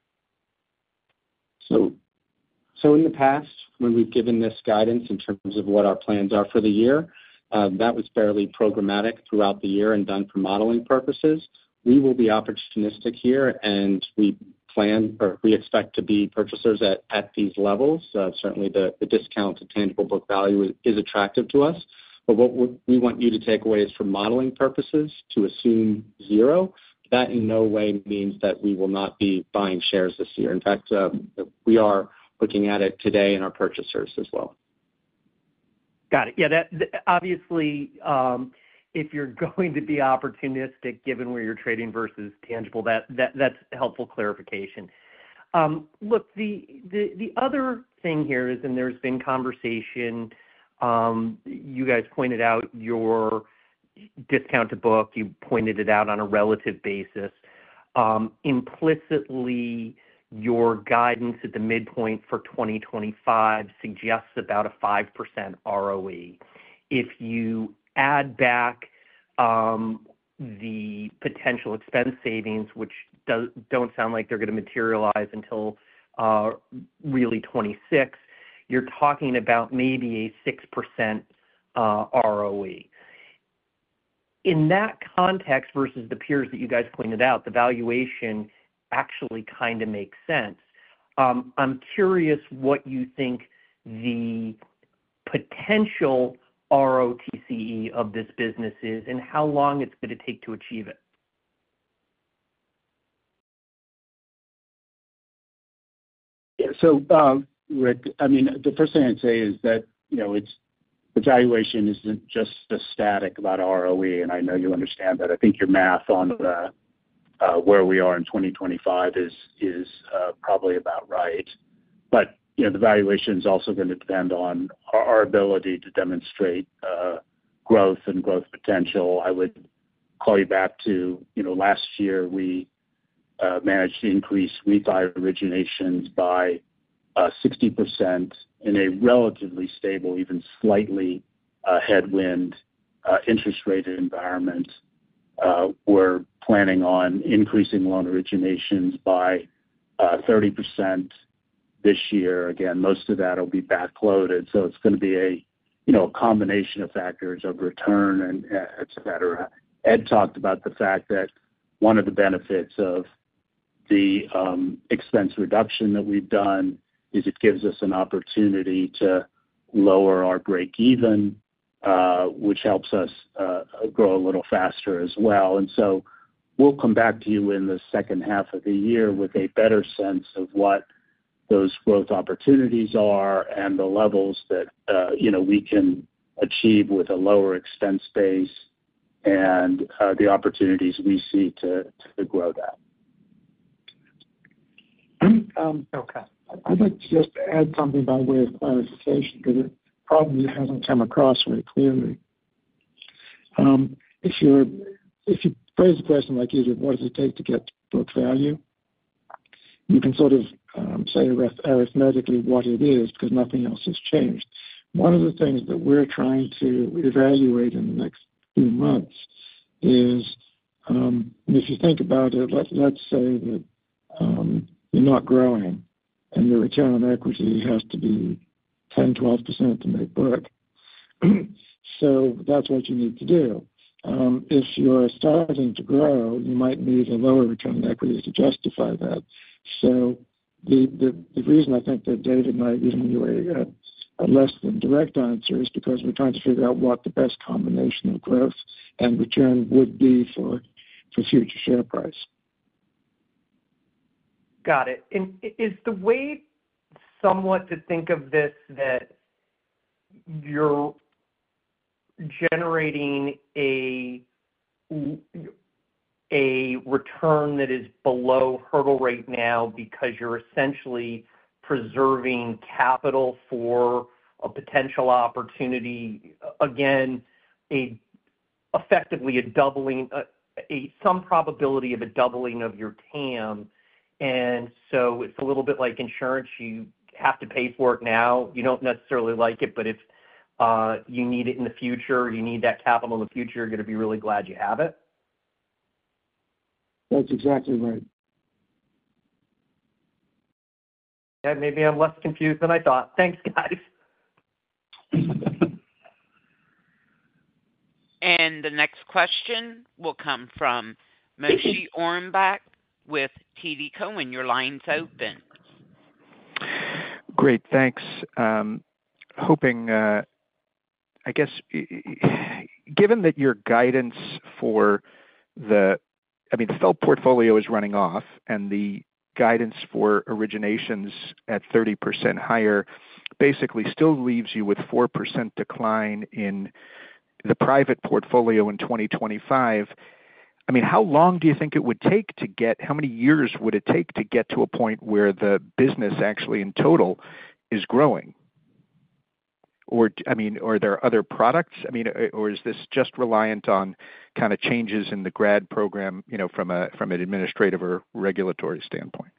So, so in the past, when we've given this guidance in terms of what our plans are for the year, uh, that was fairly programmatic throughout the year and done for modeling purposes. We will be opportunistic here, and we plan, or we expect to be purchasers at, at these levels. Uh, certainly the, the discount to tangible book value is, is attractive to us. But what we want you to take away is for modeling purposes to assume zero. That in no way means that we will not be buying shares this year. In fact, uh, we are looking at it today in our purchasers as well. Got it. Yeah, that, that obviously, um, if you're going to be opportunistic, given where you're trading versus tangible, that that that's helpful clarification. Um, look, the, the the other thing here is, and there's been conversation. Um, you guys pointed out your discount to book. You pointed it out on a relative basis. Um, implicitly, your guidance at the midpoint for twenty twenty-five suggests about a five percent R O E. If you add back um, the potential expense savings, which do, don't sound like they're going to materialize until uh, really twenty-six, you're talking about maybe a six percent uh, R O E. In that context versus the peers that you guys pointed out, the valuation actually kind of makes sense. Um, I'm curious what you think the potential R O T C E of this business is and how long it's going to take to achieve it. Yeah, so, uh, Rick, I mean, the first thing I'd say is that, you know, it's the valuation isn't just a static about R O E, and I know you understand that. I think your math on the, uh, where we are in twenty twenty-five is is uh, probably about right. But you know, the valuation is also going to depend on our, our ability to demonstrate uh, growth and growth potential. I would call you back to, you know, last year we uh, managed to increase refi originations by uh, sixty percent in a relatively stable, even slightly uh, headwind uh, interest rate environment. uh, we're planning on increasing loan originations by uh, thirty percent this year. Again, most of that will be backloaded, so it's going to be a you know a combination of factors of return and uh, et cetera. Ed talked about the fact that one of the benefits of the um, expense reduction that we've done is it gives us an opportunity to lower our break even, uh, which helps us uh, grow a little faster as well. And so we'll come back to you in the second half of the year with a better sense of what those growth opportunities are and the levels that uh, you know we can achieve with a lower expense base and uh, the opportunities we see to, to grow that. Um, Okay. I'd like to just add something by way of clarification because it probably hasn't come across very clearly. Um, if you're if you phrase the question like you did, what does it take to get book value? You can sort of um, say arith- arithmetically what it is because nothing else has changed. One of the things that we're trying to evaluate in the next few months is, um, if you think about it, let, let's say that um, you're not growing and your return on equity has to be ten, twelve percent to make book. So that's what you need to do. Um, if you're starting to grow, you might need a lower return on equity to justify that. So the, the, the reason I think that David and I are giving you a, a, a less than direct answer is because we're trying to figure out what the best combination of growth and return would be for, for future share price. Got it. And is the way somewhat to think of this that you're generating a a return that is below hurdle rate now because you're essentially preserving capital for a potential opportunity, again, a effectively a doubling, a, a some probability of a doubling of your T A M. And so it's a little bit like insurance. You have to pay for it now. You don't necessarily like it, but if uh, you need it in the future, you need that capital in the future, you're going to be really glad you have it. That's exactly right. Yeah, maybe I'm less confused than I thought. Thanks, guys. And the next question will come from Moshe Orenbuch with T D Cowen. Your line's open. Great, thanks. Um, hoping, uh, I guess, given that your guidance for the, I mean, the F F E L P portfolio is running off, and the guidance for originations at thirty percent higher basically still leaves you with four percent decline in the private portfolio in twenty twenty-five. I mean, how long do you think it would take to get, how many years would it take to get to a point where the business actually in total is growing? Or, I mean, are there other products? I mean, or is this just reliant on kind of changes in the grad program, you know, from a from an administrative or regulatory standpoint?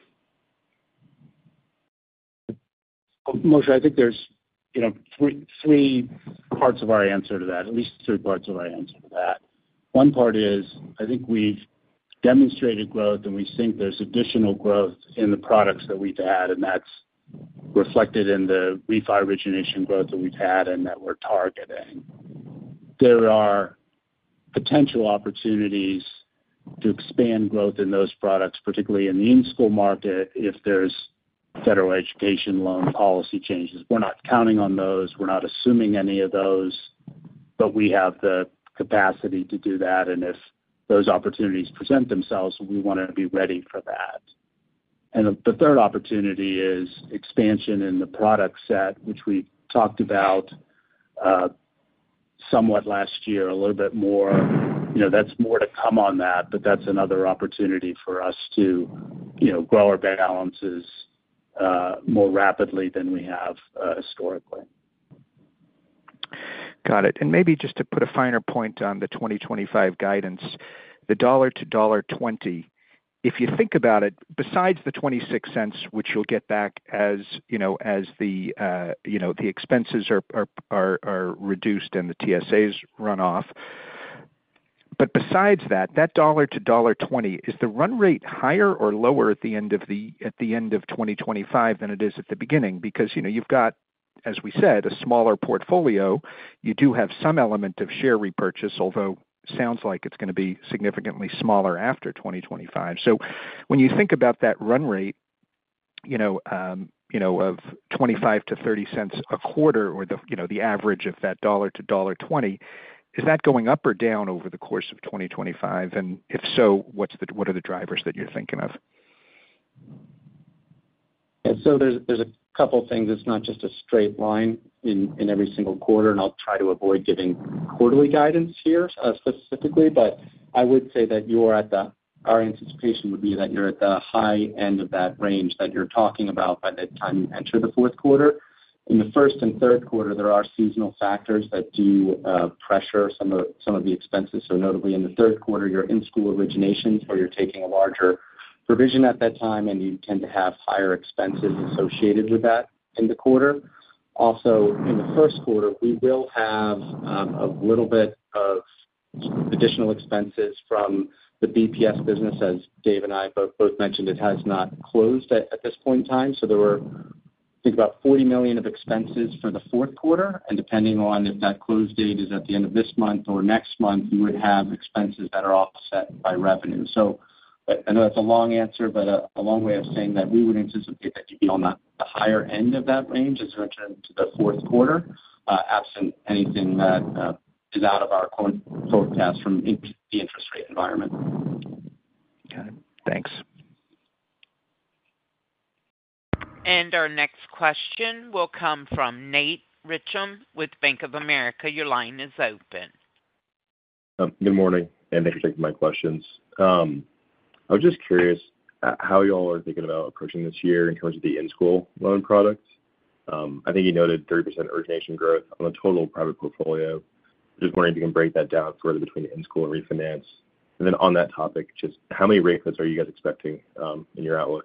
Moshe, I think there's, you know, three, three parts of our answer to that, at least three parts of our answer to that. One part is, I think we've demonstrated growth, and we think there's additional growth in the products that we've had, and that's reflected in the refi origination growth that we've had and that we're targeting. There are potential opportunities to expand growth in those products, particularly in the in-school market, if there's federal education loan policy changes. We're not counting on those. We're not assuming any of those, but we have the capacity to do that, and if those opportunities present themselves, we want to be ready for that. And the third opportunity is expansion in the product set, which we talked about uh, somewhat last year, a little bit more. You know, that's more to come on that, but that's another opportunity for us to, you know, grow our balances uh, more rapidly than we have uh, historically. Got it. And maybe just to put a finer point on the twenty twenty-five guidance, the dollar to dollar twenty, if you think about it, besides the twenty-six cents, which you'll get back as, you know, as the, uh, you know, the expenses are, are, are, are reduced and the T S As run off, but besides that, that dollar to dollar twenty, is the run rate higher or lower at the end of the at the end of twenty twenty-five than it is at the beginning? Because you know you've got, as we said, a smaller portfolio. You do have some element of share repurchase, although sounds like it's going to be significantly smaller after twenty twenty-five. So when you think about that run rate, you know, um, you know, of twenty-five to thirty cents a quarter, or the you know the average of that dollar to dollar twenty. Is that going up or down over the course of twenty twenty-five? And if so, what's the what are the drivers that you're thinking of? And so there's there's a couple things. It's not just a straight line in, in every single quarter, and I'll try to avoid giving quarterly guidance here uh, specifically. But I would say that you're at the our anticipation would be that you're at the high end of that range that you're talking about by the time you enter the fourth quarter. In the first and third quarter, there are seasonal factors that do uh, pressure some of some of the expenses. So notably in the third quarter, your in-school originations, where you're taking a larger provision at that time, and you tend to have higher expenses associated with that in the quarter. Also, in the first quarter, we will have um, a little bit of additional expenses from the B P S business. As Dave and I both, both mentioned, it has not closed at, at this point in time. So there were I think about forty million dollars of expenses for the fourth quarter, and depending on if that close date is at the end of this month or next month, you would have expenses that are offset by revenue. So I know that's a long answer, but a, a long way of saying that we would anticipate that you'd be on the, the higher end of that range as you enter into the fourth quarter, uh, absent anything that uh, is out of our forecast from in, the interest rate environment. Okay, thanks. And our next question will come from Nate Richam with Bank of America. Your line is open. Um, good morning, and thanks for taking my questions. Um, I was just curious how you all are thinking about approaching this year in terms of the in-school loan product. Um, I think you noted thirty percent origination growth on the total private portfolio. Just wondering if you can break that down further between the in-school and refinance. And then on that topic, just how many rate cuts are you guys expecting um, in your outlook?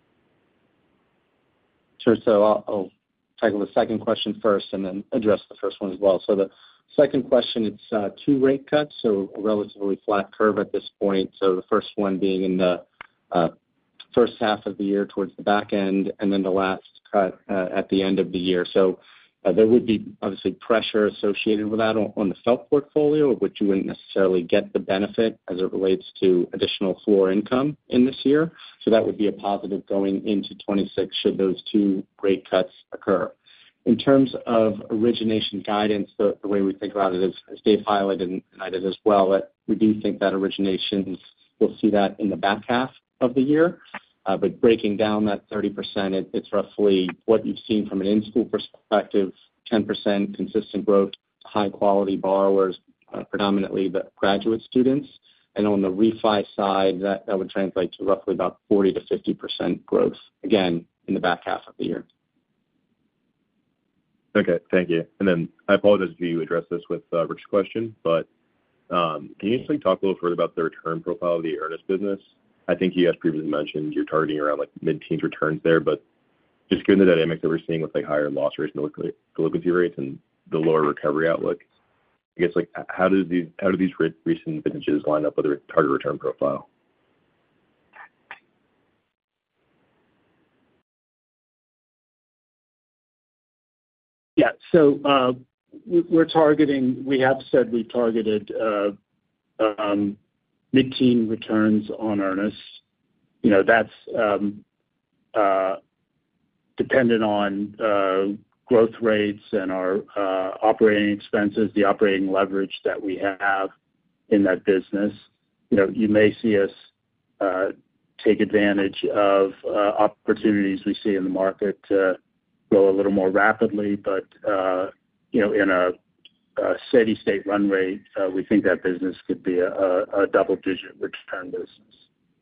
Sure. So I'll, I'll tackle the second question first and then address the first one as well. So the second question, it's uh, two rate cuts, so a relatively flat curve at this point. So the first one being in the uh, first half of the year towards the back end, and then the last cut uh, at the end of the year. So uh, there would be obviously pressure associated with that on, on the FFELP portfolio, of which you wouldn't necessarily get the benefit as it relates to additional floor income in this year. So that would be a positive going into twenty-six should those two rate cuts occur. In terms of origination guidance, the, the way we think about it is, as Dave highlighted and I did as well, that we do think that originations, we'll see that in the back half of the year. Uh, but breaking down that thirty percent, it, it's roughly what you've seen from an in-school perspective, ten percent consistent growth, high-quality borrowers, uh, predominantly the graduate students. And on the refi side, that, that would translate to roughly about forty to fifty percent growth, again, in the back half of the year. Okay, thank you. And then I apologize if you addressed this with uh, Rich's question, but um, can you just like, talk a little further about the return profile of the Earnest business? I think you guys previously mentioned you're targeting around like mid-teens returns there, but just given the dynamics that we're seeing with like higher loss rates and delinquency rates and the lower recovery outlook, I guess like how does these how do these re- recent vintages line up with the target return profile? Yeah, so uh, we're targeting. We have said we targeted uh, um, mid-teen returns on Earnest. You know, that's um, uh, dependent on uh, growth rates and our uh, operating expenses, the operating leverage that we have in that business. You know, you may see us uh, take advantage of uh, opportunities we see in the market to grow a little more rapidly, but uh, you know, in a Uh, steady state run rate, uh, we think that business could be a, a, a double-digit return business.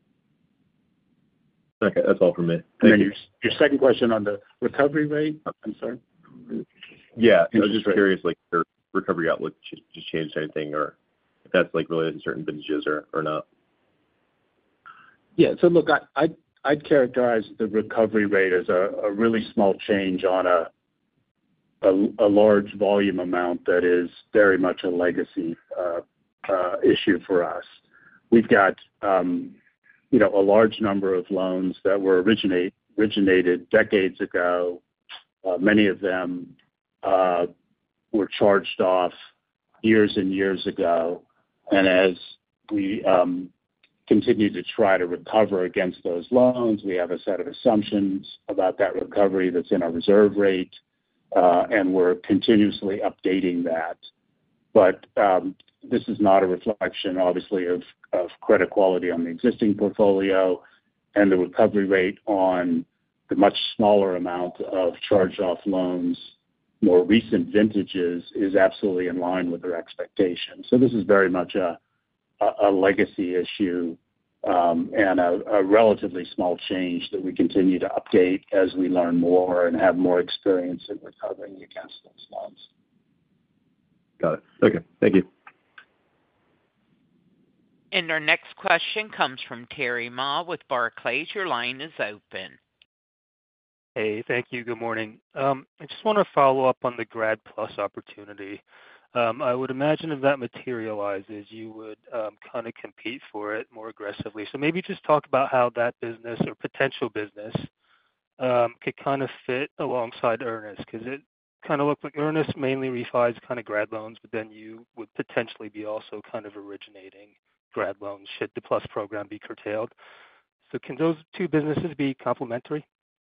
Okay, that's all from me. Thank and then you. Your, your second question on the recovery rate, I'm sorry? Yeah, I was just rate. curious, like, your recovery outlook just changed anything, or if that's, like, related to certain vintages or, or not. Yeah, so look, I, I'd, I'd characterize the recovery rate as a, a really small change on a A, a large volume amount that is very much a legacy uh, uh, issue for us. We've got, um, you know, a large number of loans that were originate, originated decades ago. Uh, many of them uh, were charged off years and years ago. And as we um, continue to try to recover against those loans, we have a set of assumptions about that recovery that's in our reserve rate, uh, and we're continuously updating that. But um, this is not a reflection, obviously, of, of credit quality on the existing portfolio, and the recovery rate on the much smaller amount of charged-off loans, more recent vintages, is absolutely in line with their expectations. So this is very much a, a, a legacy issue um, and a, a relatively small change that we continue to update as we learn more and have more experience in recovering against those loans. Got it. Okay. Thank you. And our next question comes from Terry Ma with Barclays. Your line is open. Hey, thank you. Good morning. Um, I just want to follow up on the Grad Plus opportunity. Um, I would imagine if that materializes, you would um, kind of compete for it more aggressively. So maybe just talk about how that business or potential business um, could kind of fit alongside Earnest, because it kind of looks like Earnest mainly refis kind of grad loans, but then you would potentially be also kind of originating grad loans should the Plus program be curtailed. So can those two businesses be complementary?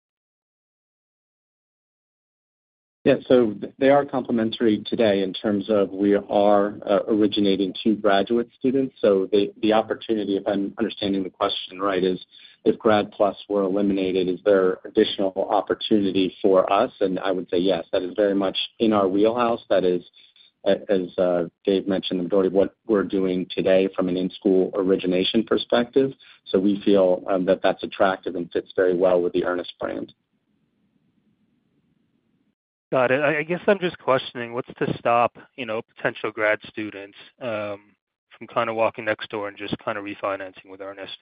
Yeah, so they are complementary today in terms of we are uh, originating to graduate students. So the, the opportunity, if I'm understanding the question right, is if Grad Plus were eliminated, is there additional opportunity for us? And I would say yes, that is very much in our wheelhouse. That is, as uh, Dave mentioned, the majority of what we're doing today from an in-school origination perspective. So we feel um, that that's attractive and fits very well with the Earnest brand. Got it. I guess I'm just questioning what's to stop, you know, potential grad students um, from kind of walking next door and just kind of refinancing with Earnest.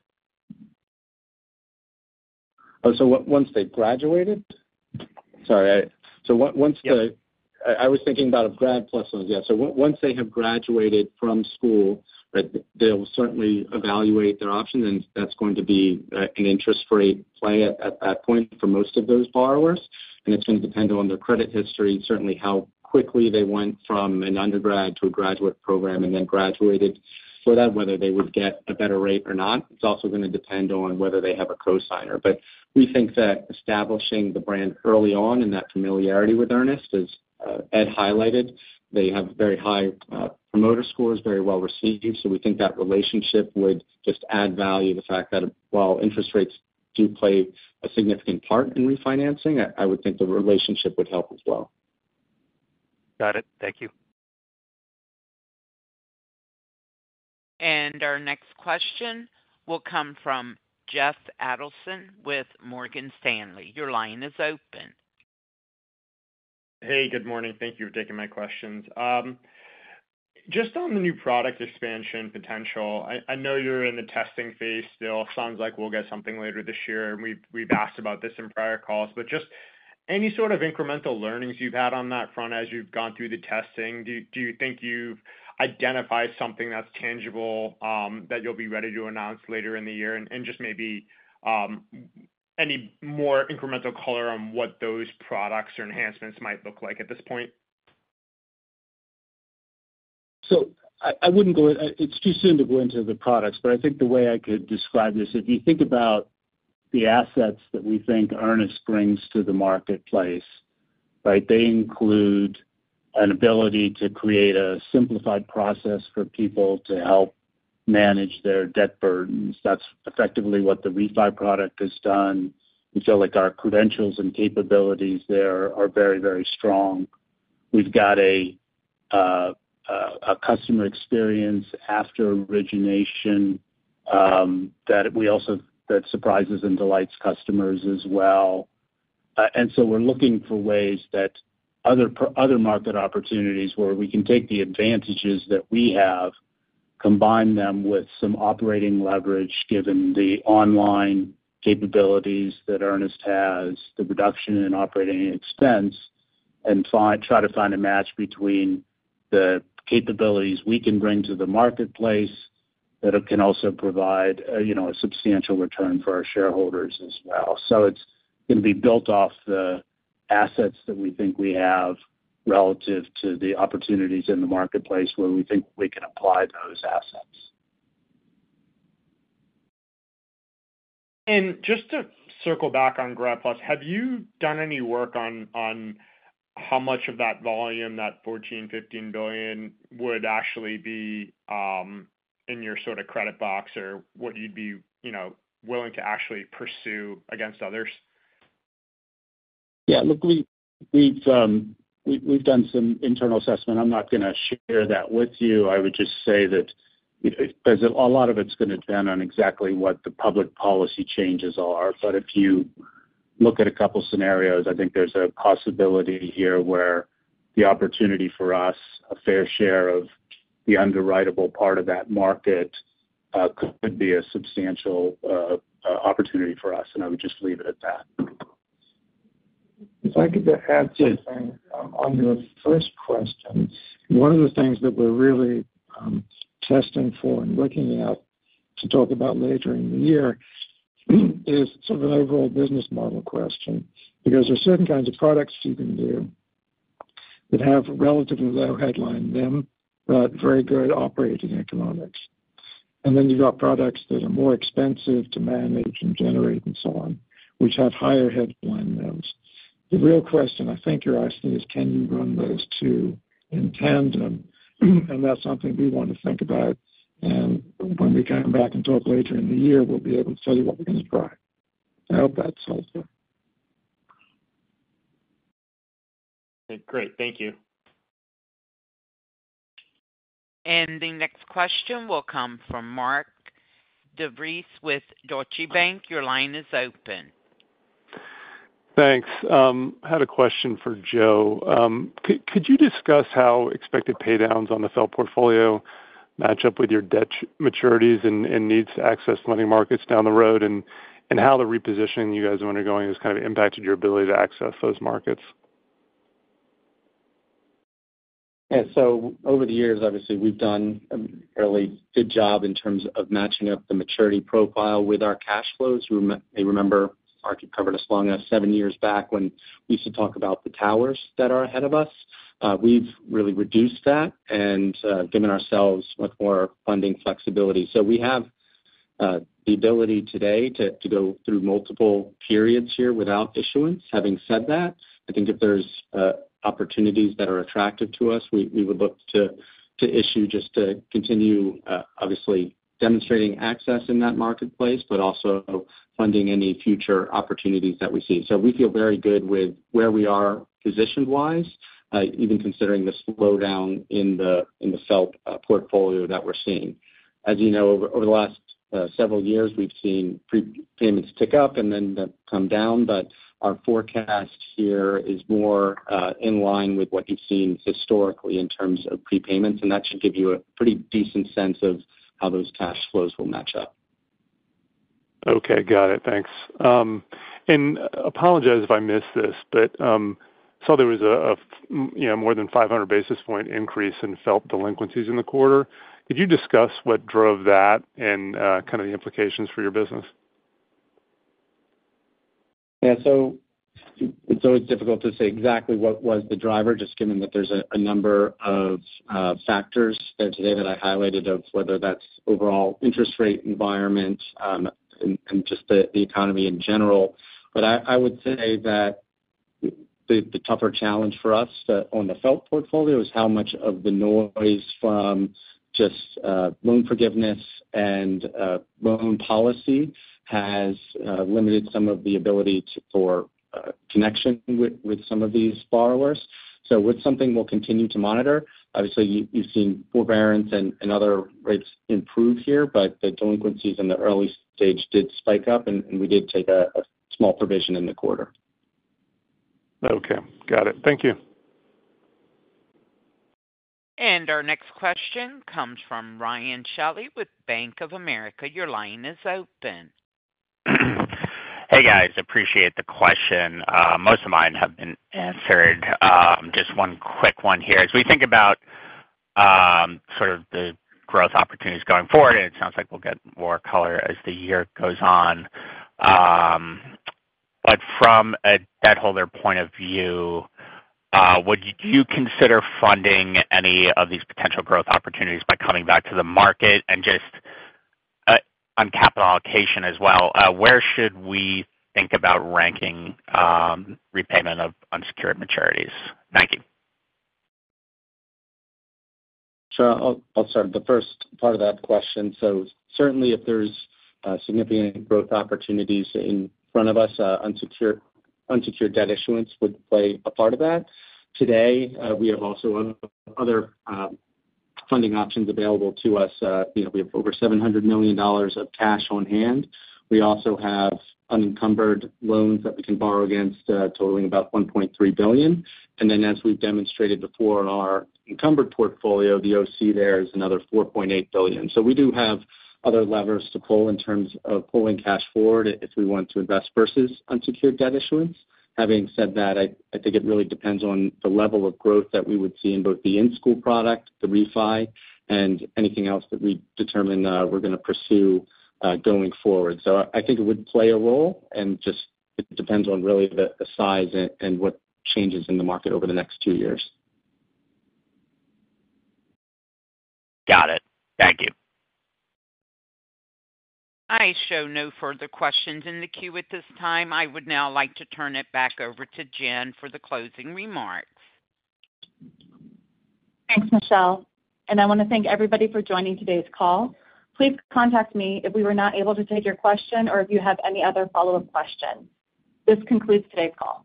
Oh, so what, once they graduated? Sorry. I, so what, once yep. the I, I was thinking about a Grad Plus loans. Yeah. So w- once they have graduated from school, right, they'll certainly evaluate their options, and that's going to be uh, an interest rate play at, at that point for most of those borrowers. And it's going to depend on their credit history, certainly how quickly they went from an undergrad to a graduate program and then graduated for that, whether they would get a better rate or not. It's also going to depend on whether they have a co-signer. But we think that establishing the brand early on and that familiarity with Earnest, as uh, Ed highlighted, they have very high uh, promoter scores, very well received. So we think that relationship would just add value. The fact that while interest rates do play a significant part in refinancing, I, I would think the relationship would help as well. Got it. Thank you. And our next question will come from Jeff Adelson with Morgan Stanley. Your line is open. Hey, good morning. Thank you for taking my questions. Um, just on the new product expansion potential, I, I know you're in the testing phase still. Sounds like we'll get something later this year, and we've, we've asked about this in prior calls, but just any sort of incremental learnings you've had on that front as you've gone through the testing, do, do you think you've identified something that's tangible um, that you'll be ready to announce later in the year, and, and just maybe um, any more incremental color on what those products or enhancements might look like at this point? So I, I wouldn't go, it's too soon to go into the products, but I think the way I could describe this, if you think about the assets that we think Earnest brings to the marketplace, right, they include an ability to create a simplified process for people to help manage their debt burdens. That's effectively what the refi product has done. We feel like our credentials and capabilities there are very, very strong. We've got a uh, a customer experience after origination um, that we also that surprises and delights customers as well. Uh, and so we're looking for ways that other other market opportunities where we can take the advantages that we have, combine them with some operating leverage given the online capabilities that Earnest has, the reduction in operating expense, and find, try to find a match between the capabilities we can bring to the marketplace that it can also provide, uh, you know, a substantial return for our shareholders as well. So it's going to be built off the assets that we think we have relative to the opportunities in the marketplace where we think we can apply those assets. And just to circle back on Grad PLUS, have you done any work on on how much of that volume, that fourteen, fifteen billion, would actually be um, in your sort of credit box, or what you'd be, you know, willing to actually pursue against others? Yeah, look, we, we've um, we, we've done some internal assessment. I'm not going to share that with you. I would just say that because a lot of it's going to depend on exactly what the public policy changes are. But if you look at a couple scenarios, I think there's a possibility here where the opportunity for us, a fair share of the underwritable part of that market, uh, could be a substantial uh, uh, opportunity for us. And I would just leave it at that. If I could add something um, on your first question, one of the things that we're really um, testing for and looking at to talk about later in the year is sort of an overall business model question, because there are certain kinds of products you can do that have relatively low headline N I M, but very good operating economics. And then you've got products that are more expensive to manage and generate and so on, which have higher headline N I Ms. The real question I think you're asking is, can you run those two in tandem? And that's something we want to think about. And when we come back and talk later in the year, we'll be able to tell you what we're going to try. I hope that's helpful. Okay, great. Thank you. And the next question will come from Mark DeVries with Deutsche Bank. Your line is open. Thanks. Um, I had a question for Joe. Um, could, could you discuss how expected paydowns on the F F E L P portfolio match up with your debt maturities and, and needs to access lending markets down the road, and, and how the repositioning you guys are undergoing has kind of impacted your ability to access those markets? Yeah, so over the years, obviously, we've done a fairly good job in terms of matching up the maturity profile with our cash flows. You may remember, Mark, you covered us long enough seven years back when we used to talk about the towers that are ahead of us. Uh, we've really reduced that and uh, given ourselves much more funding flexibility. So we have uh, the ability today to, to go through multiple periods here without issuance. Having said that, I think if there's uh, opportunities that are attractive to us, we, we would look to, to issue just to continue, uh, obviously, demonstrating access in that marketplace, but also funding any future opportunities that we see. So we feel very good with where we are positioned-wise, uh, even considering the slowdown in the in the F F E L P uh, portfolio that we're seeing. As you know, over, over the last uh, several years, we've seen prepayments tick up and then come down, but our forecast here is more uh, in line with what you've seen historically in terms of prepayments, and that should give you a pretty decent sense of how those cash flows will match up. Okay, got it. Thanks. Um, and apologize if I missed this, but um, saw there was a, a you know more than five hundred basis point increase in F F E L P delinquencies in the quarter. Could you discuss what drove that and uh, kind of the implications for your business? Yeah, so it's always difficult to say exactly what was the driver, just given that there's a, a number of uh, factors there today that I highlighted, of whether that's overall interest rate environment um, and, and just the, the economy in general. But I, I would say that the, the tougher challenge for us to, on the F F E L P portfolio is how much of the noise from just uh, loan forgiveness and uh, loan policy has uh, limited some of the ability to, for uh, connection with, with some of these borrowers. So it's something we'll continue to monitor. Obviously, you, you've seen forbearance and, and other rates improve here, but the delinquencies in the early stage did spike up, and, and we did take a, a small provision in the quarter. Okay, got it. Thank you. And our next question comes from Ryan Shelley with Bank of America. Your line is open. Hey, guys. Appreciate the question. Uh, most of mine have been answered. Um, just one quick one here. As we think about um, sort of the growth opportunities going forward, and it sounds like we'll get more color as the year goes on. Um, but from a debt holder point of view, uh, would you consider funding any of these potential growth opportunities by coming back to the market? And just uh, on capital allocation as well, uh, where should we think about ranking um, repayment of unsecured maturities? Thank you. Sure. I'll, I'll start the first part of that question. So certainly if there's uh, significant growth opportunities in front of us, uh, unsecured, unsecured debt issuance would play a part of that. Today, uh, we have also other uh, funding options available to us. Uh, you know, we have over seven hundred million dollars of cash on hand. We also have unencumbered loans that we can borrow against, uh, totaling about one point three billion dollars. And then as we've demonstrated before in our encumbered portfolio, the O C there is another four point eight billion dollars. So we do have other levers to pull in terms of pulling cash forward if we want to invest versus unsecured debt issuance. Having said that, I, I think it really depends on the level of growth that we would see in both the in-school product, the refi, and anything else that we determine uh, we're going to pursue uh, going forward. So I think it would play a role, and just it depends on really the, the size and, and what changes in the market over the next two years. Got it. Thank you. I show no further questions in the queue at this time. I would now like to turn it back over to Jen for the closing remarks. Thanks, Michelle. And I want to thank everybody for joining today's call. Please contact me if we were not able to take your question or if you have any other follow-up questions. This concludes today's call.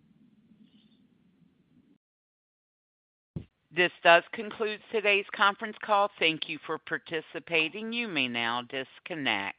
This does conclude today's conference call. Thank you for participating. You may now disconnect.